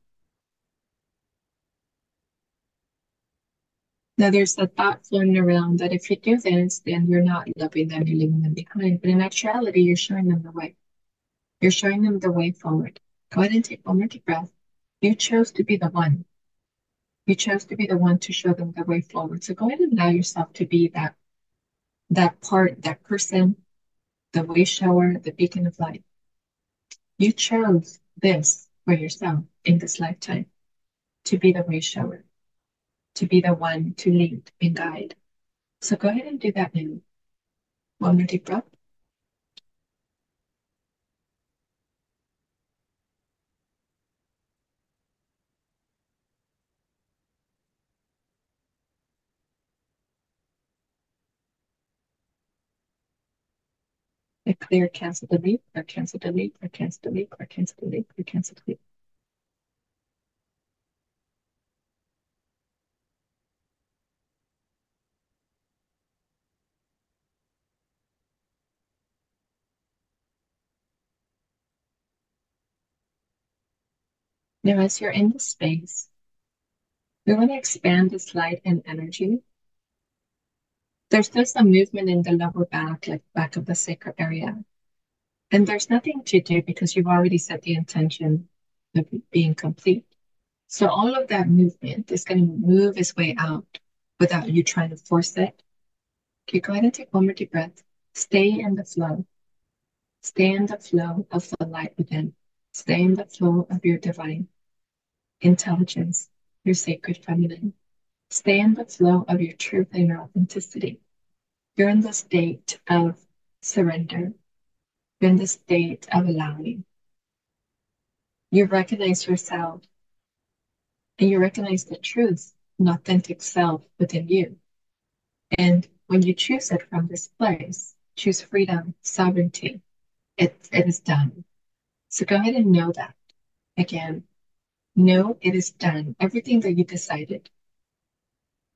Now there's a thought floating around that if you do this, then you're not loving them, you're leaving them behind. But in actuality, you're showing them the way. You're showing them the way forward. Go ahead and take one more deep breath. You chose to be the one. You chose to be the one to show them the way forward. So go ahead and allow yourself to be that part, that person, the way shower, the beacon of light. You chose this for yourself in this lifetime to be the way shower, to be the one to lead and guide. So go ahead and do that now. One more deep breath. I clear, cancel, delete, or cancel, delete, or cancel, delete, or cancel, delete, or cancel, delete. Now, as you're in the space, we want to expand this light and energy. There's just a movement in the lower back, like back of the sacral area. And there's nothing to do because you've already set the intention of being complete. So all of that movement is going to move its way out without you trying to force it. Okay, go ahead and take one more deep breath. Stay in the flow. Stay in the flow of the light within. Stay in the flow of your divine intelligence, your sacred feminine. Stay in the flow of your truth and your authenticity. You're in the state of surrender. You're in the state of allowing. You recognize yourself and you recognize the truth and authentic self within you. And when you choose it from this place, choose freedom, sovereignty, it is done. So go ahead and know that. Again, know it is done. Everything that you decided,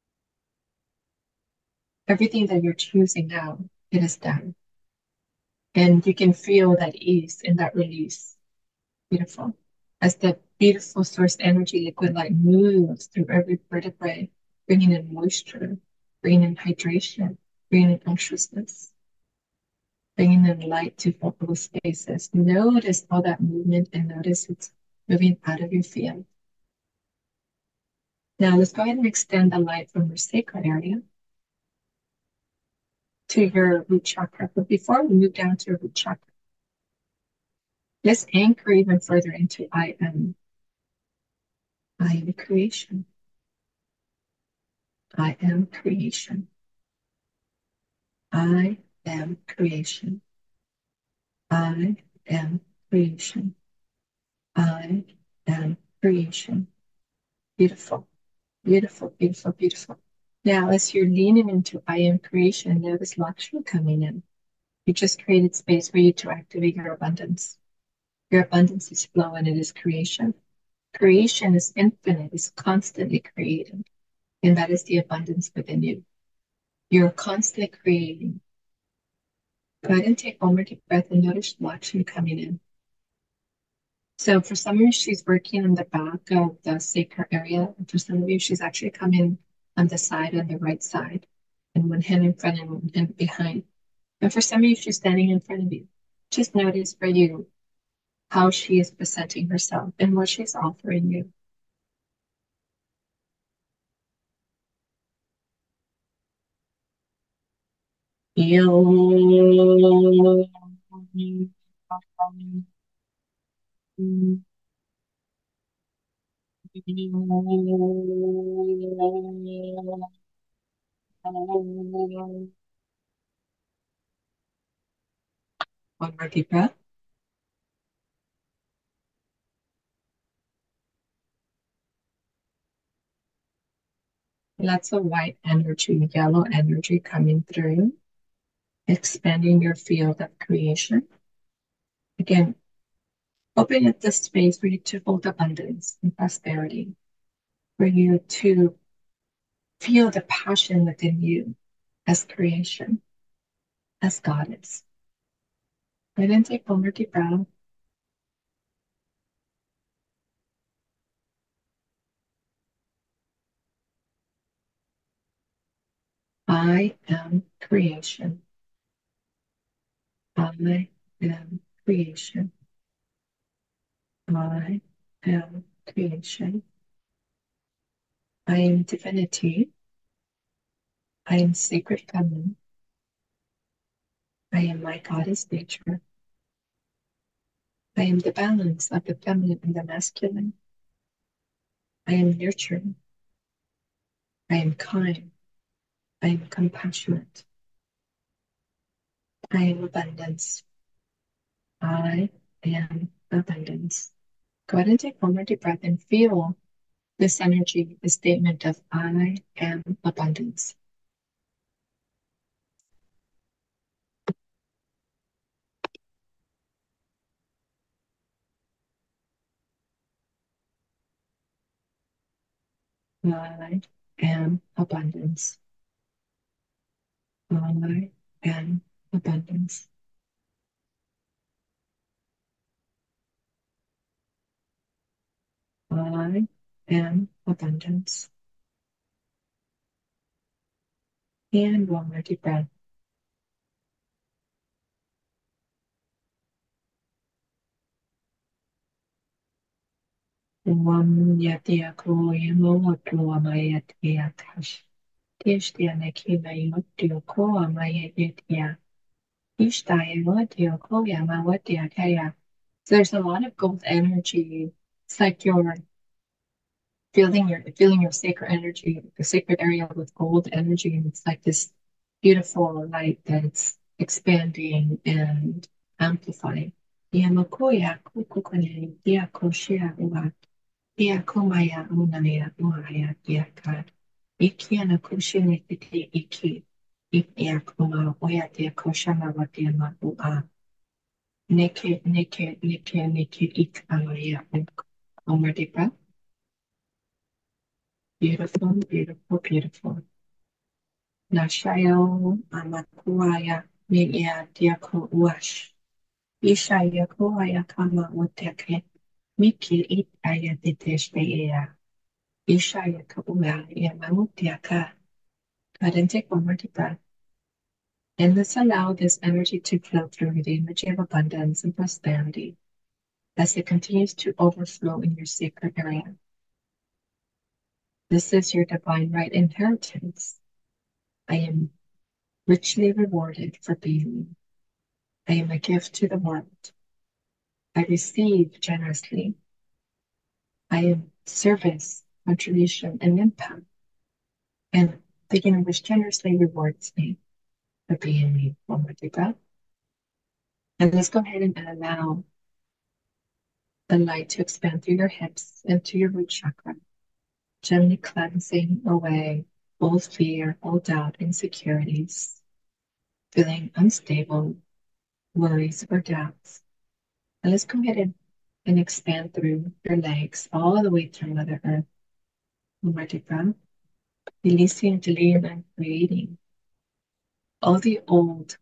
Everything that you're choosing now, it is done. And you can feel that ease and that release. Beautiful. As the beautiful source energy liquid light moves through every vertebrae, bringing in moisture, bringing in hydration, bringing in unctuousness, bringing in light to fill those spaces. Notice all that movement and notice it's moving out of your field. Now let's go ahead and extend the light from your sacral area to your root chakra. But before we move down to your root chakra, let's anchor even further into I am. I am creation. I am creation. I am creation. I am creation. I am creation. Beautiful, beautiful, beautiful, beautiful. Now, as you're leaning into I am creation, notice Lakshmi coming in. You just created space for you to activate your abundance. Your abundance is flow and it is creation. Creation is infinite, it's constantly creating. And that is the abundance within you. You're constantly creating. Go ahead and take one more deep breath and notice Lakshmi coming in. So for some of you, she's working on the back of the sacral area. And for some of you, she's actually coming on the side, on the right side, and one hand in front and one hand behind. And for some of you, she's standing in front of you. Just notice for you how she is presenting herself and what she's offering you. One more deep breath. Lots of white energy, yellow energy coming through, expanding your field of creation. Again, open up the space for you to hold abundance and prosperity, for you to feel the passion within you as creation, as goddess. And then take one more deep breath. I am creation. I am creation. I am creation. I am divinity. I am sacred feminine. I am my goddess nature. I am the balance of the feminine and the masculine. I am nurturing. I am kind. I am compassionate. I am abundance. I am abundance. Go ahead and take one more deep breath and feel this energy, the statement of I am abundance. I am abundance. I am abundance. I am abundance. And one more deep breath. One yatia koyamo maya tia tash. Tishtia nekina yotio koa maya yatia. Ishtaya watio koyama watia kaya. So there's a lot of gold energy. It's like you're feeling your sacred energy, the sacred area with gold energy, and it's like this beautiful light that's expanding and amplifying. Yamakoya kukukune diakoshia ua diakomaya unaya uaya diakad. Ikiana kushine kiti iki. Ikiakuma oya diakoshama wadiama ua. Neke ikamaya. One more deep breath. Beautiful, beautiful, beautiful. Nashayo Amakuaya Mia Diako Wash. Ishaya Koaya Kama Uteke. Miki it Ayatiteshbeya. Ishaya Kabuya Yamamutiaka. Go ahead and take one more deep breath. And let's allow this energy to flow through the energy of abundance and prosperity as it continues to overflow in your sacred area. This is your divine right inheritance. I am richly rewarded for being me. I am a gift to the world. I receive generously. I am service, contribution, and impact. And the universe generously rewards me for being me. One more deep breath. And let's go ahead and allow the light to expand through your hips into your root chakra, gently cleansing away all fear, all doubt, insecurities, feeling unstable, worries, or doubts. And let's go ahead and expand through your legs all the way through Mother Earth. One more deep breath. Releasing, deleting, and creating all the old.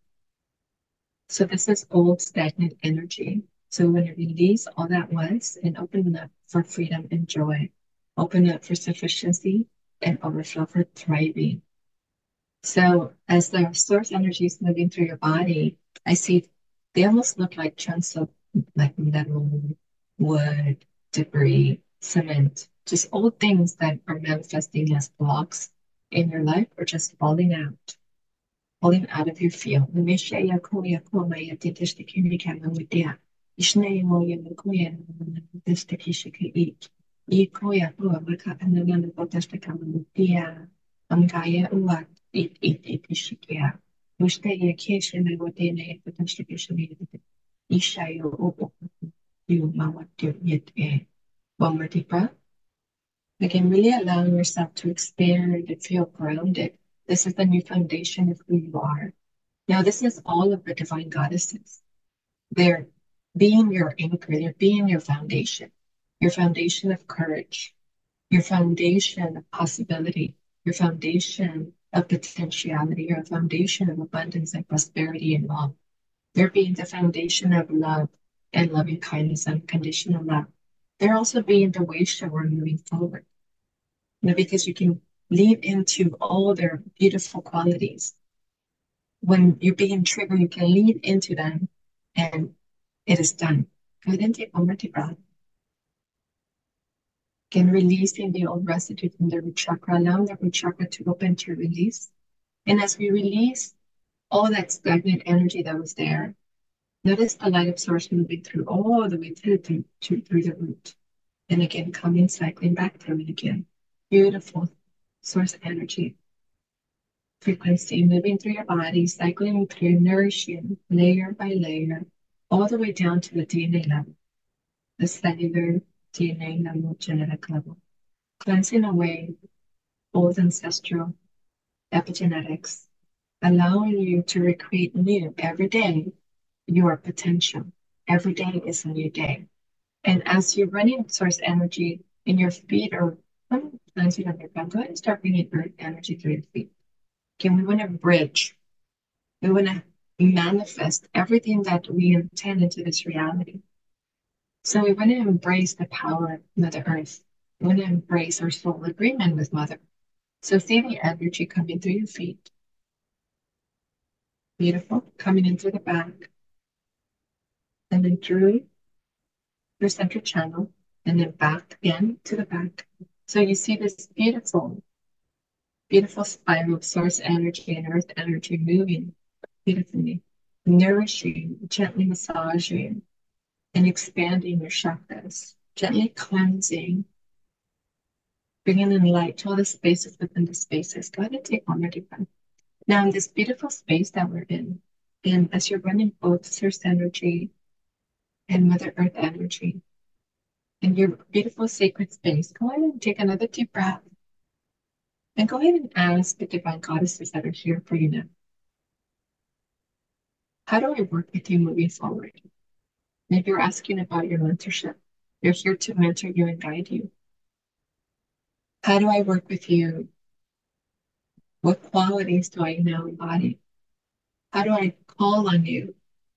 So this is old stagnant energy. So when you release all that was and open up for freedom and joy, open up for sufficiency and overflow for thriving. So as the source energy is moving through your body, I see they almost look like chunks of like metal, wood, debris, cement, just old things that are manifesting as blocks in your life or just falling out of your field. Nimeshaya koya komaya titishtikini kamamutia. Ishnaya moya mukoya tishtikishiki eat. Ikoya ua maka ananana potashtakamamutia. Amgaya ua it ishikia. Mushtaya keshana wadena potashtikishini. Ishayo opo. You mama do yet. One more deep breath. Again, really allowing yourself to expand and feel grounded. This is the new foundation of who you are. Now, this is all of the divine goddesses. They're being your anchor, they're being your foundation of courage, your foundation of possibility, your foundation of potentiality, your foundation of abundance and prosperity and love. They're being the foundation of love and loving kindness and unconditional love. They're also being the way shower moving forward. Because you can lean into all their beautiful qualities. When you're being triggered, you can lean into them and it is done. Go ahead and take one more deep breath. Again, releasing the old residue from the root chakra, allowing the root chakra to open to release. And as we release all that stagnant energy that was there, notice the light of source moving through all the way through the root. And again, coming, cycling back through it again. Beautiful source energy. Frequency moving through your body, cycling through, nourishing layer by layer, all the way down to the DNA level, the cellular DNA level, genetic level, cleansing away old ancestral epigenetics, allowing you to recreate new every day your potential. Every day is a new day. And as you're running source energy in your feet or cleansing on your back, go ahead and start bringing earth energy through your feet. Okay, we want to bridge. We want to manifest everything that we intend into this reality. So we want to embrace the power of Mother Earth. We want to embrace our soul agreement with Mother. So see the energy coming through your feet. Beautiful. Coming in through the back. And then through your central channel. And then back again to the back. So you see this beautiful, beautiful spiral of source energy and earth energy moving beautifully, nourishing, gently massaging, and expanding your chakras, gently cleansing, bringing in light to all the spaces within the spaces. Go ahead and take one more deep breath. Now, in this beautiful space that we're in, and as you're running both source energy and Mother Earth energy, in your beautiful sacred space, go ahead and take another deep breath. And go ahead and ask the divine goddesses that are here for you now. How do I work with you moving forward? Maybe you're asking about your mentorship. They're here to mentor you and guide you. How do I work with you What qualities do I now embody? How do I call on you?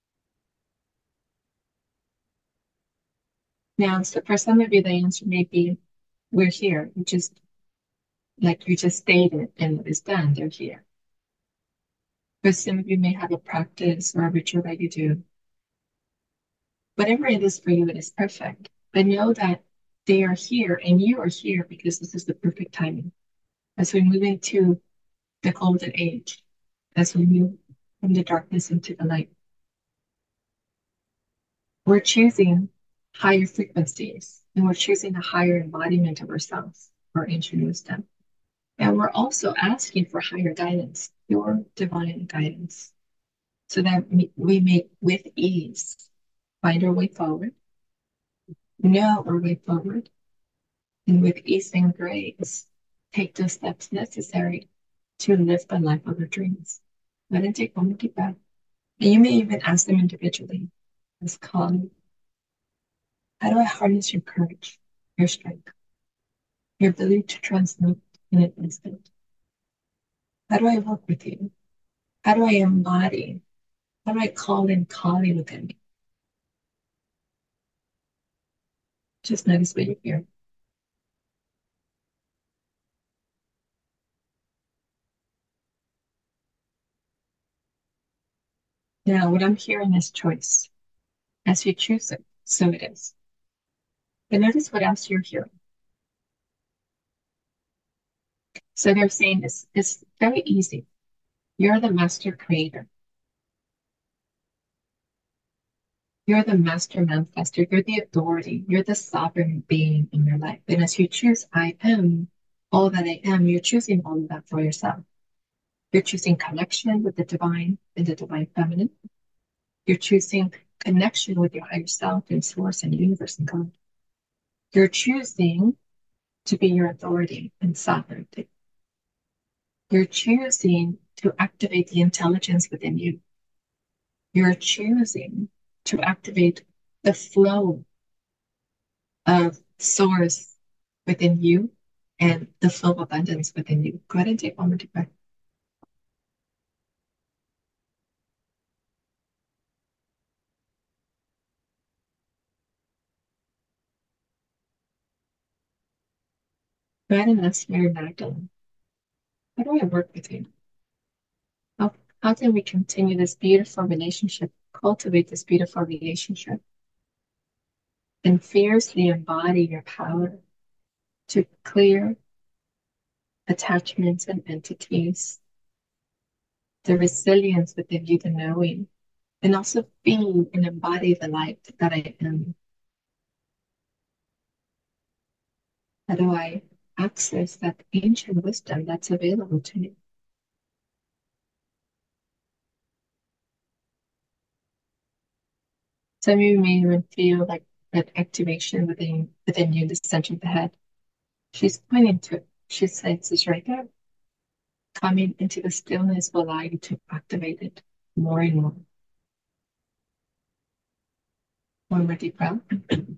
Now, so for some of you, the answer may be, we're here. You just, like you just stated, and it is done. They're here. But some of you may have a practice or a ritual that you do. Whatever it is for you, it is perfect. But know that they are here and you are here because this is the perfect timing. As we move into the golden age, as we move from the darkness into the light, we're choosing higher frequencies and we're choosing a higher embodiment of ourselves, our ancient wisdom. And we're also asking for higher guidance, your divine guidance, so that we may, with ease, find our way forward, know our way forward, and with ease and grace, take the steps necessary to live the life of our dreams. Let it take one more deep breath. And you may even ask them individually, as calm, how do I harness your courage, your strength, your ability to transmute in an instant? How do I work with you? How do I embody? How do I call in Kali within me? Just notice what you hear. Now, what I'm hearing is choice. As you choose it, so it is. But notice what else you're hearing. So they're saying this is very easy. You're the master creator. You're the master manifester. You're the authority. You're the sovereign being in your life. And as you choose, I am all that I am, you're choosing all of that for yourself. You're choosing connection with the divine and the divine feminine. You're choosing connection with your higher self and source and universe and God. You're choosing to be your authority and sovereignty. You're choosing to activate the intelligence within you. You're choosing to activate the flow of source within you and the flow of abundance within you. Go ahead and take one more deep breath. Go ahead and ask Mary Magdalene, how do I work with you? How, how can we continue this beautiful relationship, cultivate this beautiful relationship, and fiercely embody your power to clear attachments and entities, the resilience within you, the knowing, and also be and embody the light that I am. How do I access that ancient wisdom that's available to me? Some of you may even feel like that activation within you, the center of the head. She's pointing to it. She says it's right there. Coming into the stillness will allow you to activate it more and more. One more deep breath.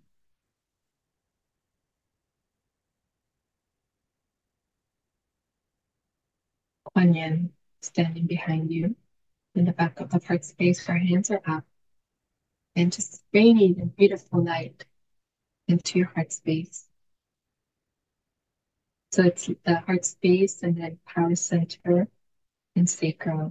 Kuan Yin standing behind you in the back of the heart space. Her hands are up and just radiating beautiful light into your heart space. So it's the heart space and then power center and sacral.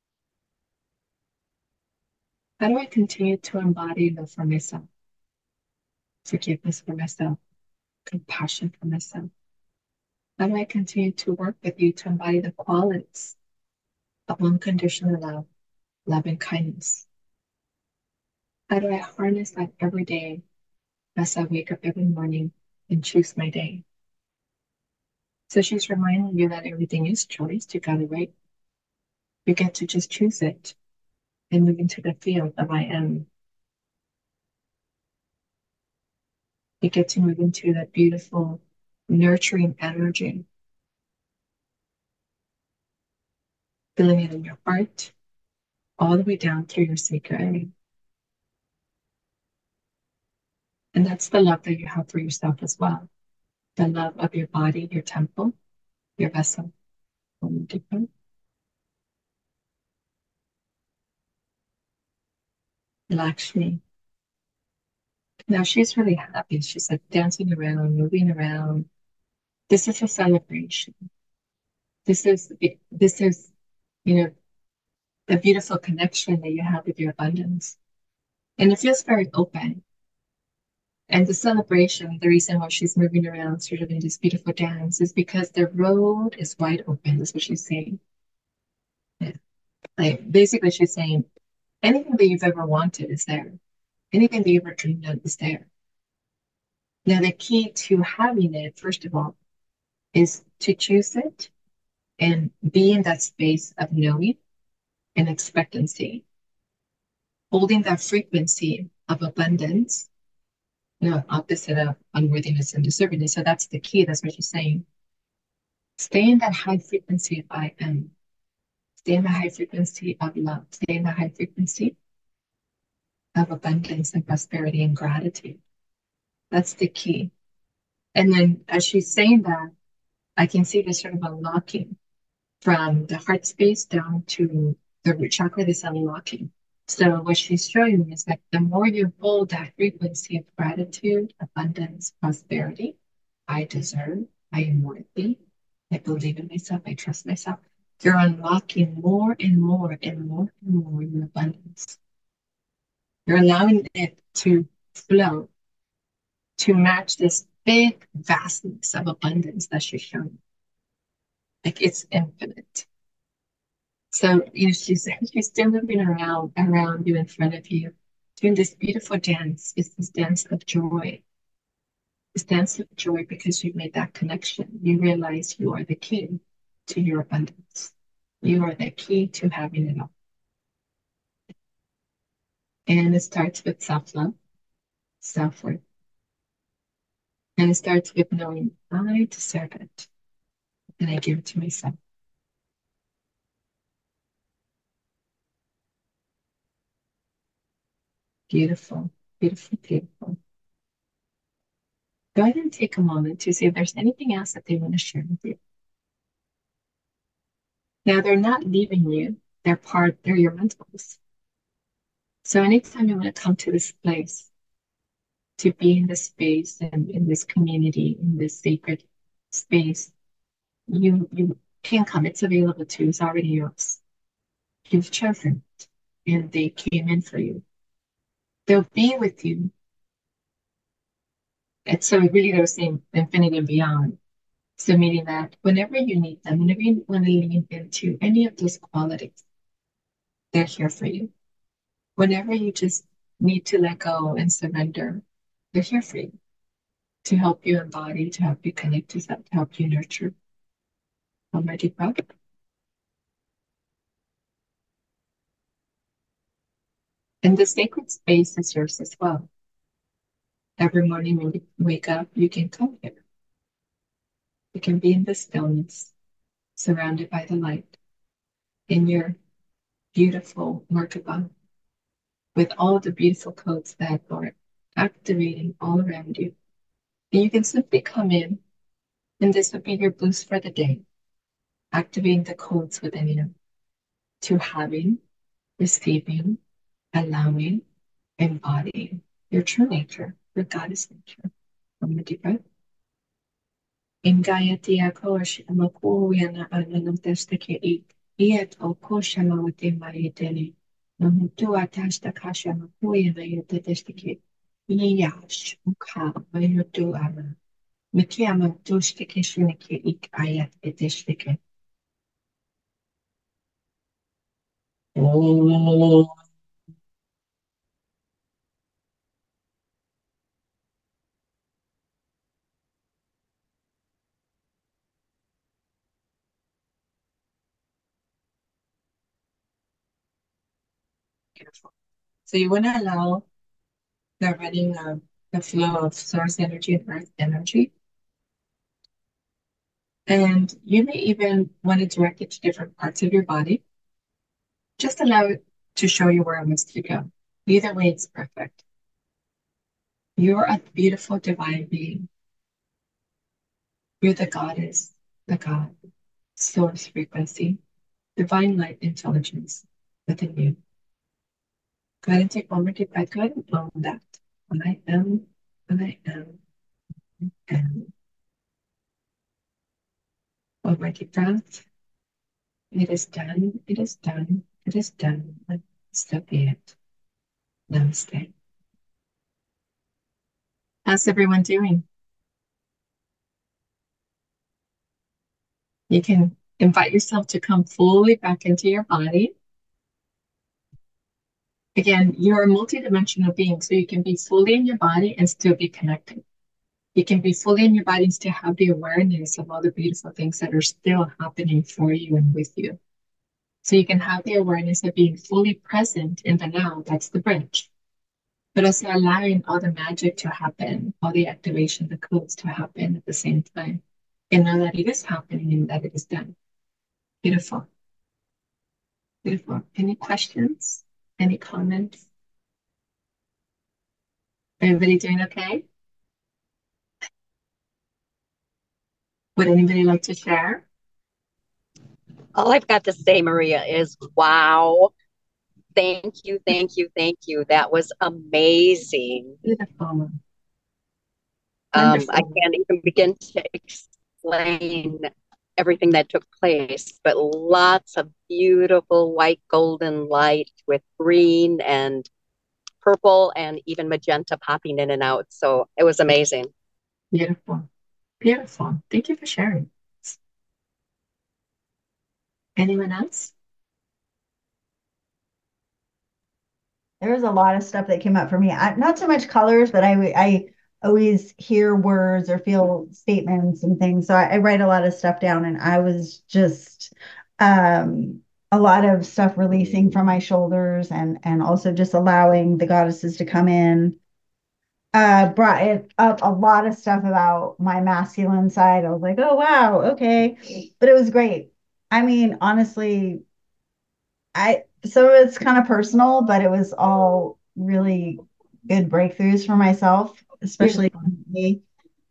How do I continue to embody love for myself, forgiveness for myself, compassion for myself? How do I continue to work with you to embody the qualities of unconditional love, love and kindness? How do I harness that every day as I wake up every morning and choose my day? So she's reminding you that everything is choice. You got it right. You get to just choose it and move into the field of I am. You get to move into that beautiful, nurturing energy, feeling it in your heart, all the way down through your sacral. And that's the love that you have for yourself as well. The love of your body, your temple, your vessel. Different. Lakshmi. Now she's really happy. She's like dancing around, moving around. This is a celebration. This is, you know, the beautiful connection that you have with your abundance. And it feels very open. And the celebration, the reason why she's moving around sort of in this beautiful dance is because the road is wide open. That's what she's saying. Yeah. Like basically she's saying anything that you've ever wanted is there. Anything that you ever dreamed of is there. Now the key to having it, first of all, is to choose it and be in that space of knowing and expectancy, holding that frequency of abundance, opposite of unworthiness and deservingness. So that's the key. That's what she's saying. Stay in that high frequency of I am. Stay in the high frequency of love. Stay in the high frequency of abundance and prosperity and gratitude. That's the key. And then as she's saying that, I can see this sort of unlocking from the heart space down to the root chakra, this unlocking. So what she's showing me is that the more you hold that frequency of gratitude, abundance, prosperity, I deserve, I am worthy, I believe in myself, I trust myself, you're unlocking more and more and more and more in abundance. You're allowing it to flow to match this big vastness of abundance that she's showing. Like it's infinite. So, she's still moving around you in front of you, doing this beautiful dance. It's this dance of joy. This dance of joy because you made that connection. You realize you are the key to your abundance. You are the key to having it all. And it starts with self-love, self-worth. And it starts with knowing I deserve it. And I give it to myself. Beautiful, beautiful, beautiful. Go ahead and take a moment to see if there's anything else that they want to share with you. Now they're not leaving you. They're your mentors. So anytime you want to come to this place, to be in this space and in this community, in this sacred space, you can come. It's available to you. It's already yours. You've chosen it, and they came in for you. They'll be with you. And so really they're saying infinity and beyond. So meaning that whenever you need them, whenever you want to lean into any of those qualities, they're here for you. Whenever you just need to let go and surrender, they're here for you to help you embody, to help you connect to that, to help you nurture. Already proud. And the sacred space is yours as well. Every morning when you wake up, you can come here. You can be in the stillness, surrounded by the light, in your beautiful Merkaba, with all the beautiful codes that are activating all around you. And you can simply come in, and this would be your boost for the day, activating the codes within you to having, receiving, allowing, embodying your true nature, your goddess nature. From the deep breath. In Gayatri Akosh, Makoyana Ananamtestake Ik, Iet Okoshamawate Maritene, Namutua Tastakasha Makoyana Yatestake, Yash, Uka, Mayotu Ama, Mikiama Dustike Shinike Ik Ayat Etestike. Oh, beautiful. So you want to allow the running of the flow of source energy and earth energy. And you may even want to direct it to different parts of your body. Just allow it to show you where it wants to go. Either way, it's perfect. You're a beautiful divine being. You're the goddess, the god. source frequency, divine light intelligence within you. Go ahead and take one more deep breath. Go ahead and own that. I am, I am, and one more deep breath. It is done. It is done. It is done. So be it. Namaste. How's everyone doing? You can invite yourself to come fully back into your body. Again, you're a multidimensional being, so you can be fully in your body and still be connected. You can be fully in your body and still have the awareness of all the beautiful things that are still happening for you and with you. So you can have the awareness of being fully present in the now. That's the bridge. But also allowing all the magic to happen, all the activation, the codes to happen at the same time. And know that it is happening and that it is done. Beautiful. Beautiful. Any questions? Any comments? Everybody doing okay? Would anybody like to share? All I've got to say, Maria, is wow. Thank you, thank you, thank you. That was amazing. Beautiful. I Wonderful. can't even begin to explain everything that took place, but lots of beautiful white golden light with green and purple and even magenta popping in and out. So it was amazing. Beautiful. Beautiful. Thank you for sharing. Anyone else? There was a lot of stuff that came up for me. Not so much colors, but I always hear words or feel statements and things. So I write a lot of stuff down, and I was just a lot of stuff releasing from my shoulders, and also just allowing the goddesses to come in. Brought it up a lot of stuff about my masculine side. I was like, oh wow, okay, but it was great. I mean, honestly, so it's kind of personal, but it was all really good breakthroughs for myself, especially me.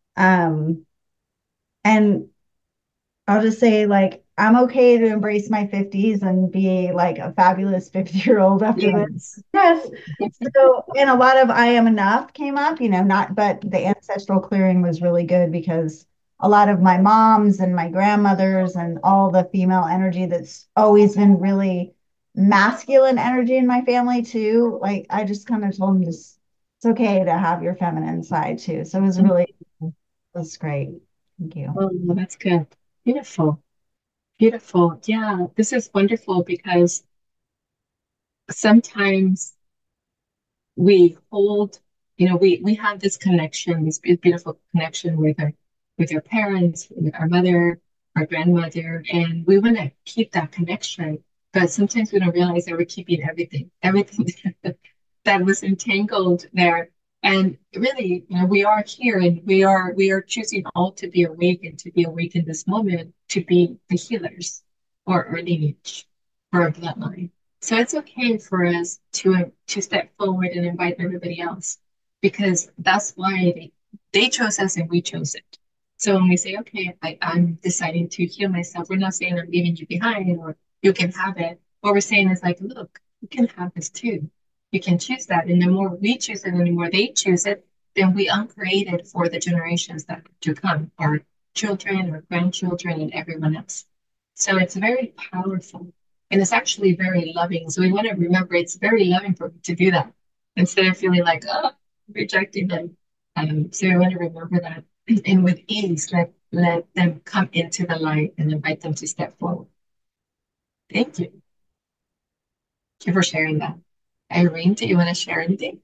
And I'll just say, like, I'm okay to embrace my 50s and be like a fabulous 50-year-old after this. Yes. So, and a lot of I am enough came up, not, but the ancestral clearing was really good because a lot of my moms and my grandmothers and all the female energy that's always been really masculine energy in my family too. Like, I just kind of told them just, it's okay to have your feminine side too. So it was great. Thank you. Oh, that's good. Beautiful. Beautiful. Yeah, this is wonderful because sometimes we hold, we have this connection, this beautiful connection with our parents, with our mother, our grandmother, and we want to keep that connection. But sometimes we don't realize that we're keeping everything that was entangled there. And really, we are here and we are choosing all to be awake and to be awake in this moment to be the healers or our lineage or our bloodline. So it's okay for us to step forward and invite everybody else because that's why they chose us and we chose it. So when we say, okay, I'm deciding to heal myself, we're not saying I'm leaving you behind or you can have it. What we're saying is like, look, you can have this too. You can choose that. And the more we choose it and the more they choose it, then we uncreate it for the generations that to come, our children, our grandchildren, and everyone else. So it's very powerful. And it's actually very loving. So we want to remember it's very loving for to do that instead of feeling like, oh, rejecting them. So we want to remember that. And with ease, let them come into the light and invite them to step forward. Thank you. Thank you for sharing that. Irene, do you want to share anything?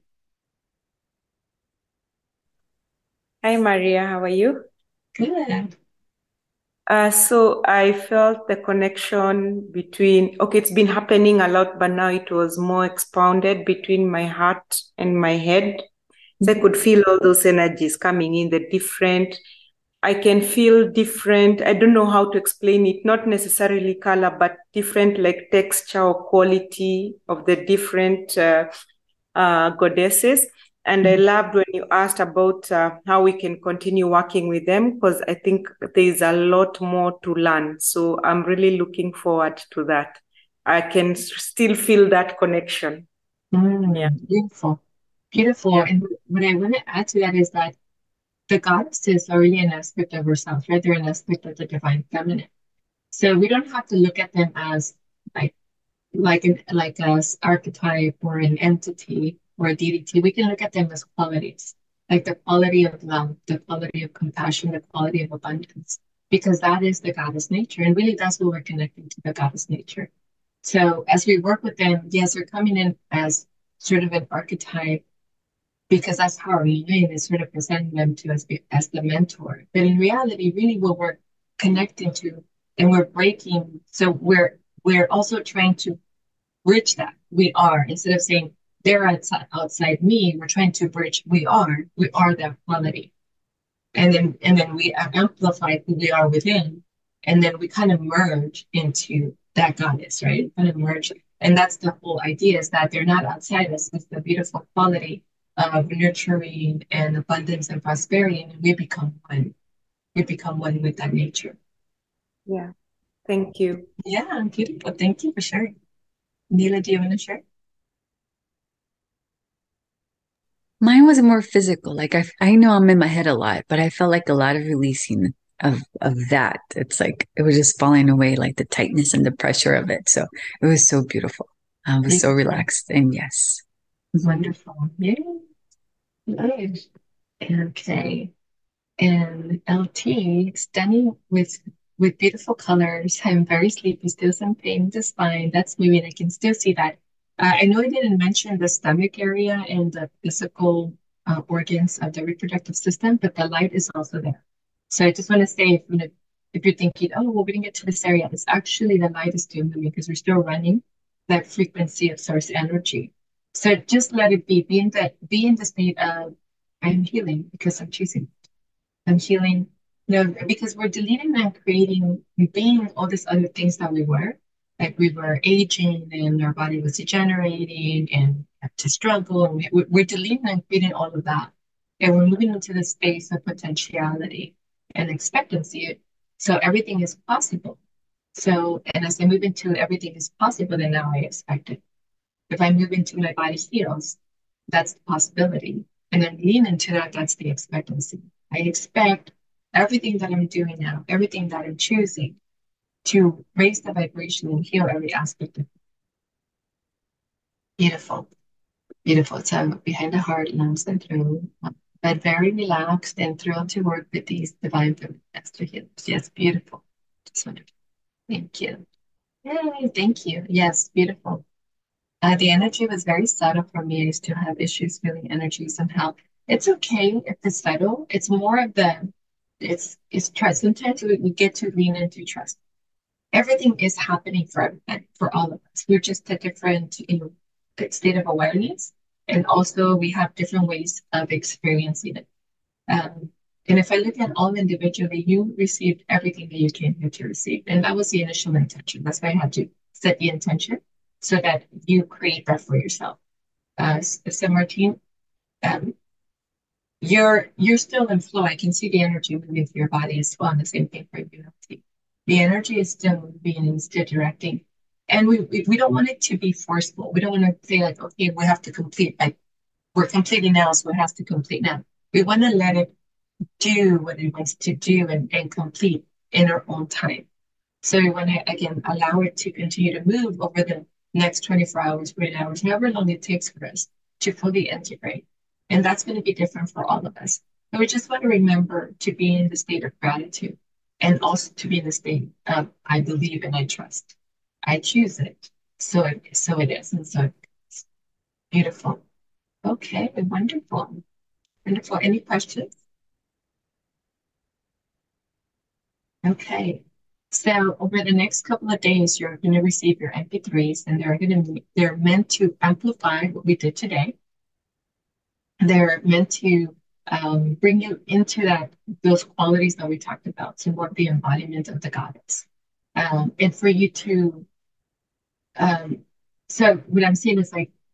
Hi, Maria. How are you? Good. So I felt the connection between, okay, it's been happening a lot, but now it was more expounded between my heart and my head. So I could feel all those energies coming in, I can feel different. I don't know how to explain it, not necessarily color, but different like texture or quality of the different goddesses. And I loved when you asked about how we can continue working with them, because I think there's a lot more to learn. So I'm really looking forward to that. I can still feel that connection. Yeah. Beautiful. Beautiful. Yeah. And what I want to add to that is that the goddesses are really an aspect of ourselves, right? They're an aspect of the divine feminine. So we don't have to look at them as like like a archetype or an entity or a deity. We can look at them as qualities, like the quality of love, the quality of compassion, the quality of abundance, because that is the goddess nature. And really that's what we're connecting to, the goddess nature. So as we work with them, yes, they're coming in as sort of an archetype because that's how our mind is sort of presenting them to us as the mentor. But in reality, really what we're connecting to and we're breaking, so we're also trying to bridge that. We are, instead of saying they're outside me, we're trying to bridge we are that quality. And then we amplify who we are within, and then we kind of merge into that goddess, right? Kind of merge. And that's the whole idea, is that they're not outside us. It's the beautiful quality of nurturing and abundance and prosperity, and we become one. We become one with that nature. Yeah. Thank you. Yeah, beautiful. Thank you for sharing. Neela, do you want to share? Mine was more physical. Like I know I'm in my head a lot, but I felt like a lot of releasing of that. It's like it was just falling away, like the tightness and the pressure of it. So it was so beautiful. I was so relaxed, and yes. Wonderful. Yeah. Nice. Okay. And LT, stunning with beautiful colors. I'm very sleepy, still some pain in the spine. That's moving. I can still see that. I know I didn't mention the stomach area and the physical organs of the reproductive system, but the light is also there. So I just want to say, if you're thinking, oh, well, we didn't get to this area, it's actually the light is still moving because we're still running that frequency of source energy. So just let it be. Be in the state of I'm healing because I'm choosing. I'm healing. Because we're deleting and creating, being all these other things that we were. Like we were aging and our body was degenerating and we have to struggle. And we're deleting and creating all of that. And we're moving into the space of potentiality and expectancy. So everything is possible. So, and as I move into everything is possible, then now I expect it. If I move into my body heals, that's the possibility. And then lean into that, that's the expectancy. I expect everything that I'm doing now, everything that I'm choosing to raise the vibration and heal every aspect of it. Beautiful. Beautiful. So behind the heart, lungs and through, but very relaxed and thrilled to work with these divine master healers. Yes, beautiful. Just wonderful. Thank you. Yay, thank you. Yes, beautiful. The energy was very subtle for me. I used to have issues feeling energy somehow. It's okay if it's subtle. It's more of it's trust. Sometimes we get to lean into trust. Everything is happening for all of us. We're just a different, state of awareness. And also we have different ways of experiencing it. Um, and if I look at all individually, you received everything that you came here to receive. And that was the initial intention. That's why I had to set the intention so that you create that for yourself. So Martine, um, you're still in flow. I can see the energy moving through your body as well. And the same thing for you. The energy is still moving and still directing. And we don't want it to be forceful. We don't want to say like, okay, we have to complete. Like we're completing now, so it has to complete now. We want to let it do what it wants to do and complete in our own time. So we want to, again, allow it to continue to move over the next 24 hours, 48 hours, however long it takes for us to fully integrate. And that's going to be different for all of us. And we just want to remember to be in the state of gratitude and also to be in the state of I believe and I trust. I choose it. So it is. And so it's beautiful. Okay, wonderful. Wonderful. Any questions? Okay. So over the next couple of days, you're going to receive your MP3s, and they're meant to amplify what we did today. They're meant to bring you into those qualities that we talked about, so more the embodiment of the goddess, and for you to. So what I'm saying is like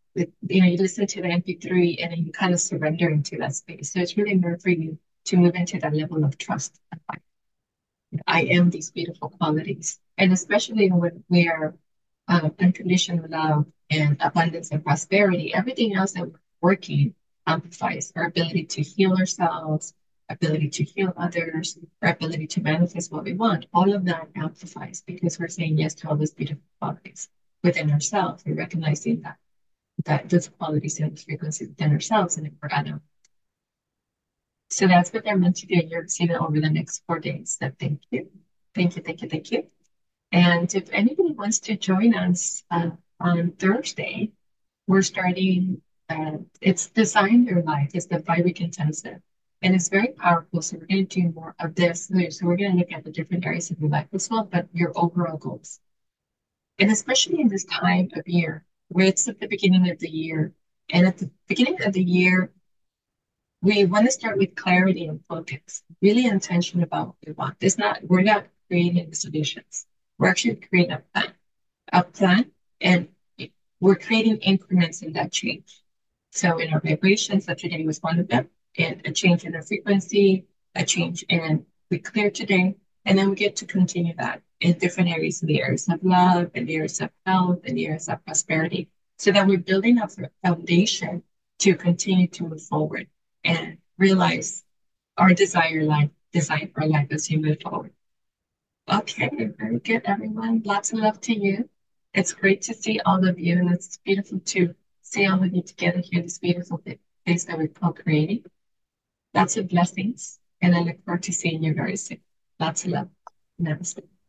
You listen to the MP3 and then you kind of surrender into that space. So it's really important for you to move into that level of trust. I am these beautiful qualities. And especially when we are unconditional love and abundance and prosperity, everything else that we're working amplifies our ability to heal ourselves, ability to heal others, our ability to manifest what we want. All of that amplifies because we're saying yes to all those beautiful qualities within ourselves. We're recognizing that those qualities and those frequencies within ourselves, and if we're at them. So that's what they're meant to do. You're seeing it over the next 4 days. So thank you. Thank you, thank you, thank you. And if anybody wants to join us on Thursday, we're starting, it's Design Your Life. It's the 5-week intensive. And it's very powerful. So we're going to do more of this. So we're going to look at the different areas of your life as well, but your overall goals. And especially in this time of year, where it's at the beginning of the year. And at the beginning of the year, we want to start with clarity and focus, really intention about what we want. We're not creating solutions. We're actually creating a plan, and we're creating increments in that change. So in our vibrations, that today was one of them, and a change in our frequency, a change in we clear today, and then we get to continue that in different areas, in the areas of love, in the areas of health, in the areas of prosperity, so that we're building up a foundation to continue to move forward and realize our design for life as you move forward. Okay, very good, everyone. Lots of love to you. It's great to see all of you, and it's beautiful to see all of you together here, this beautiful place that we're co-creating. Lots of blessings, and I look forward to seeing you very soon. Lots of love. Namaste.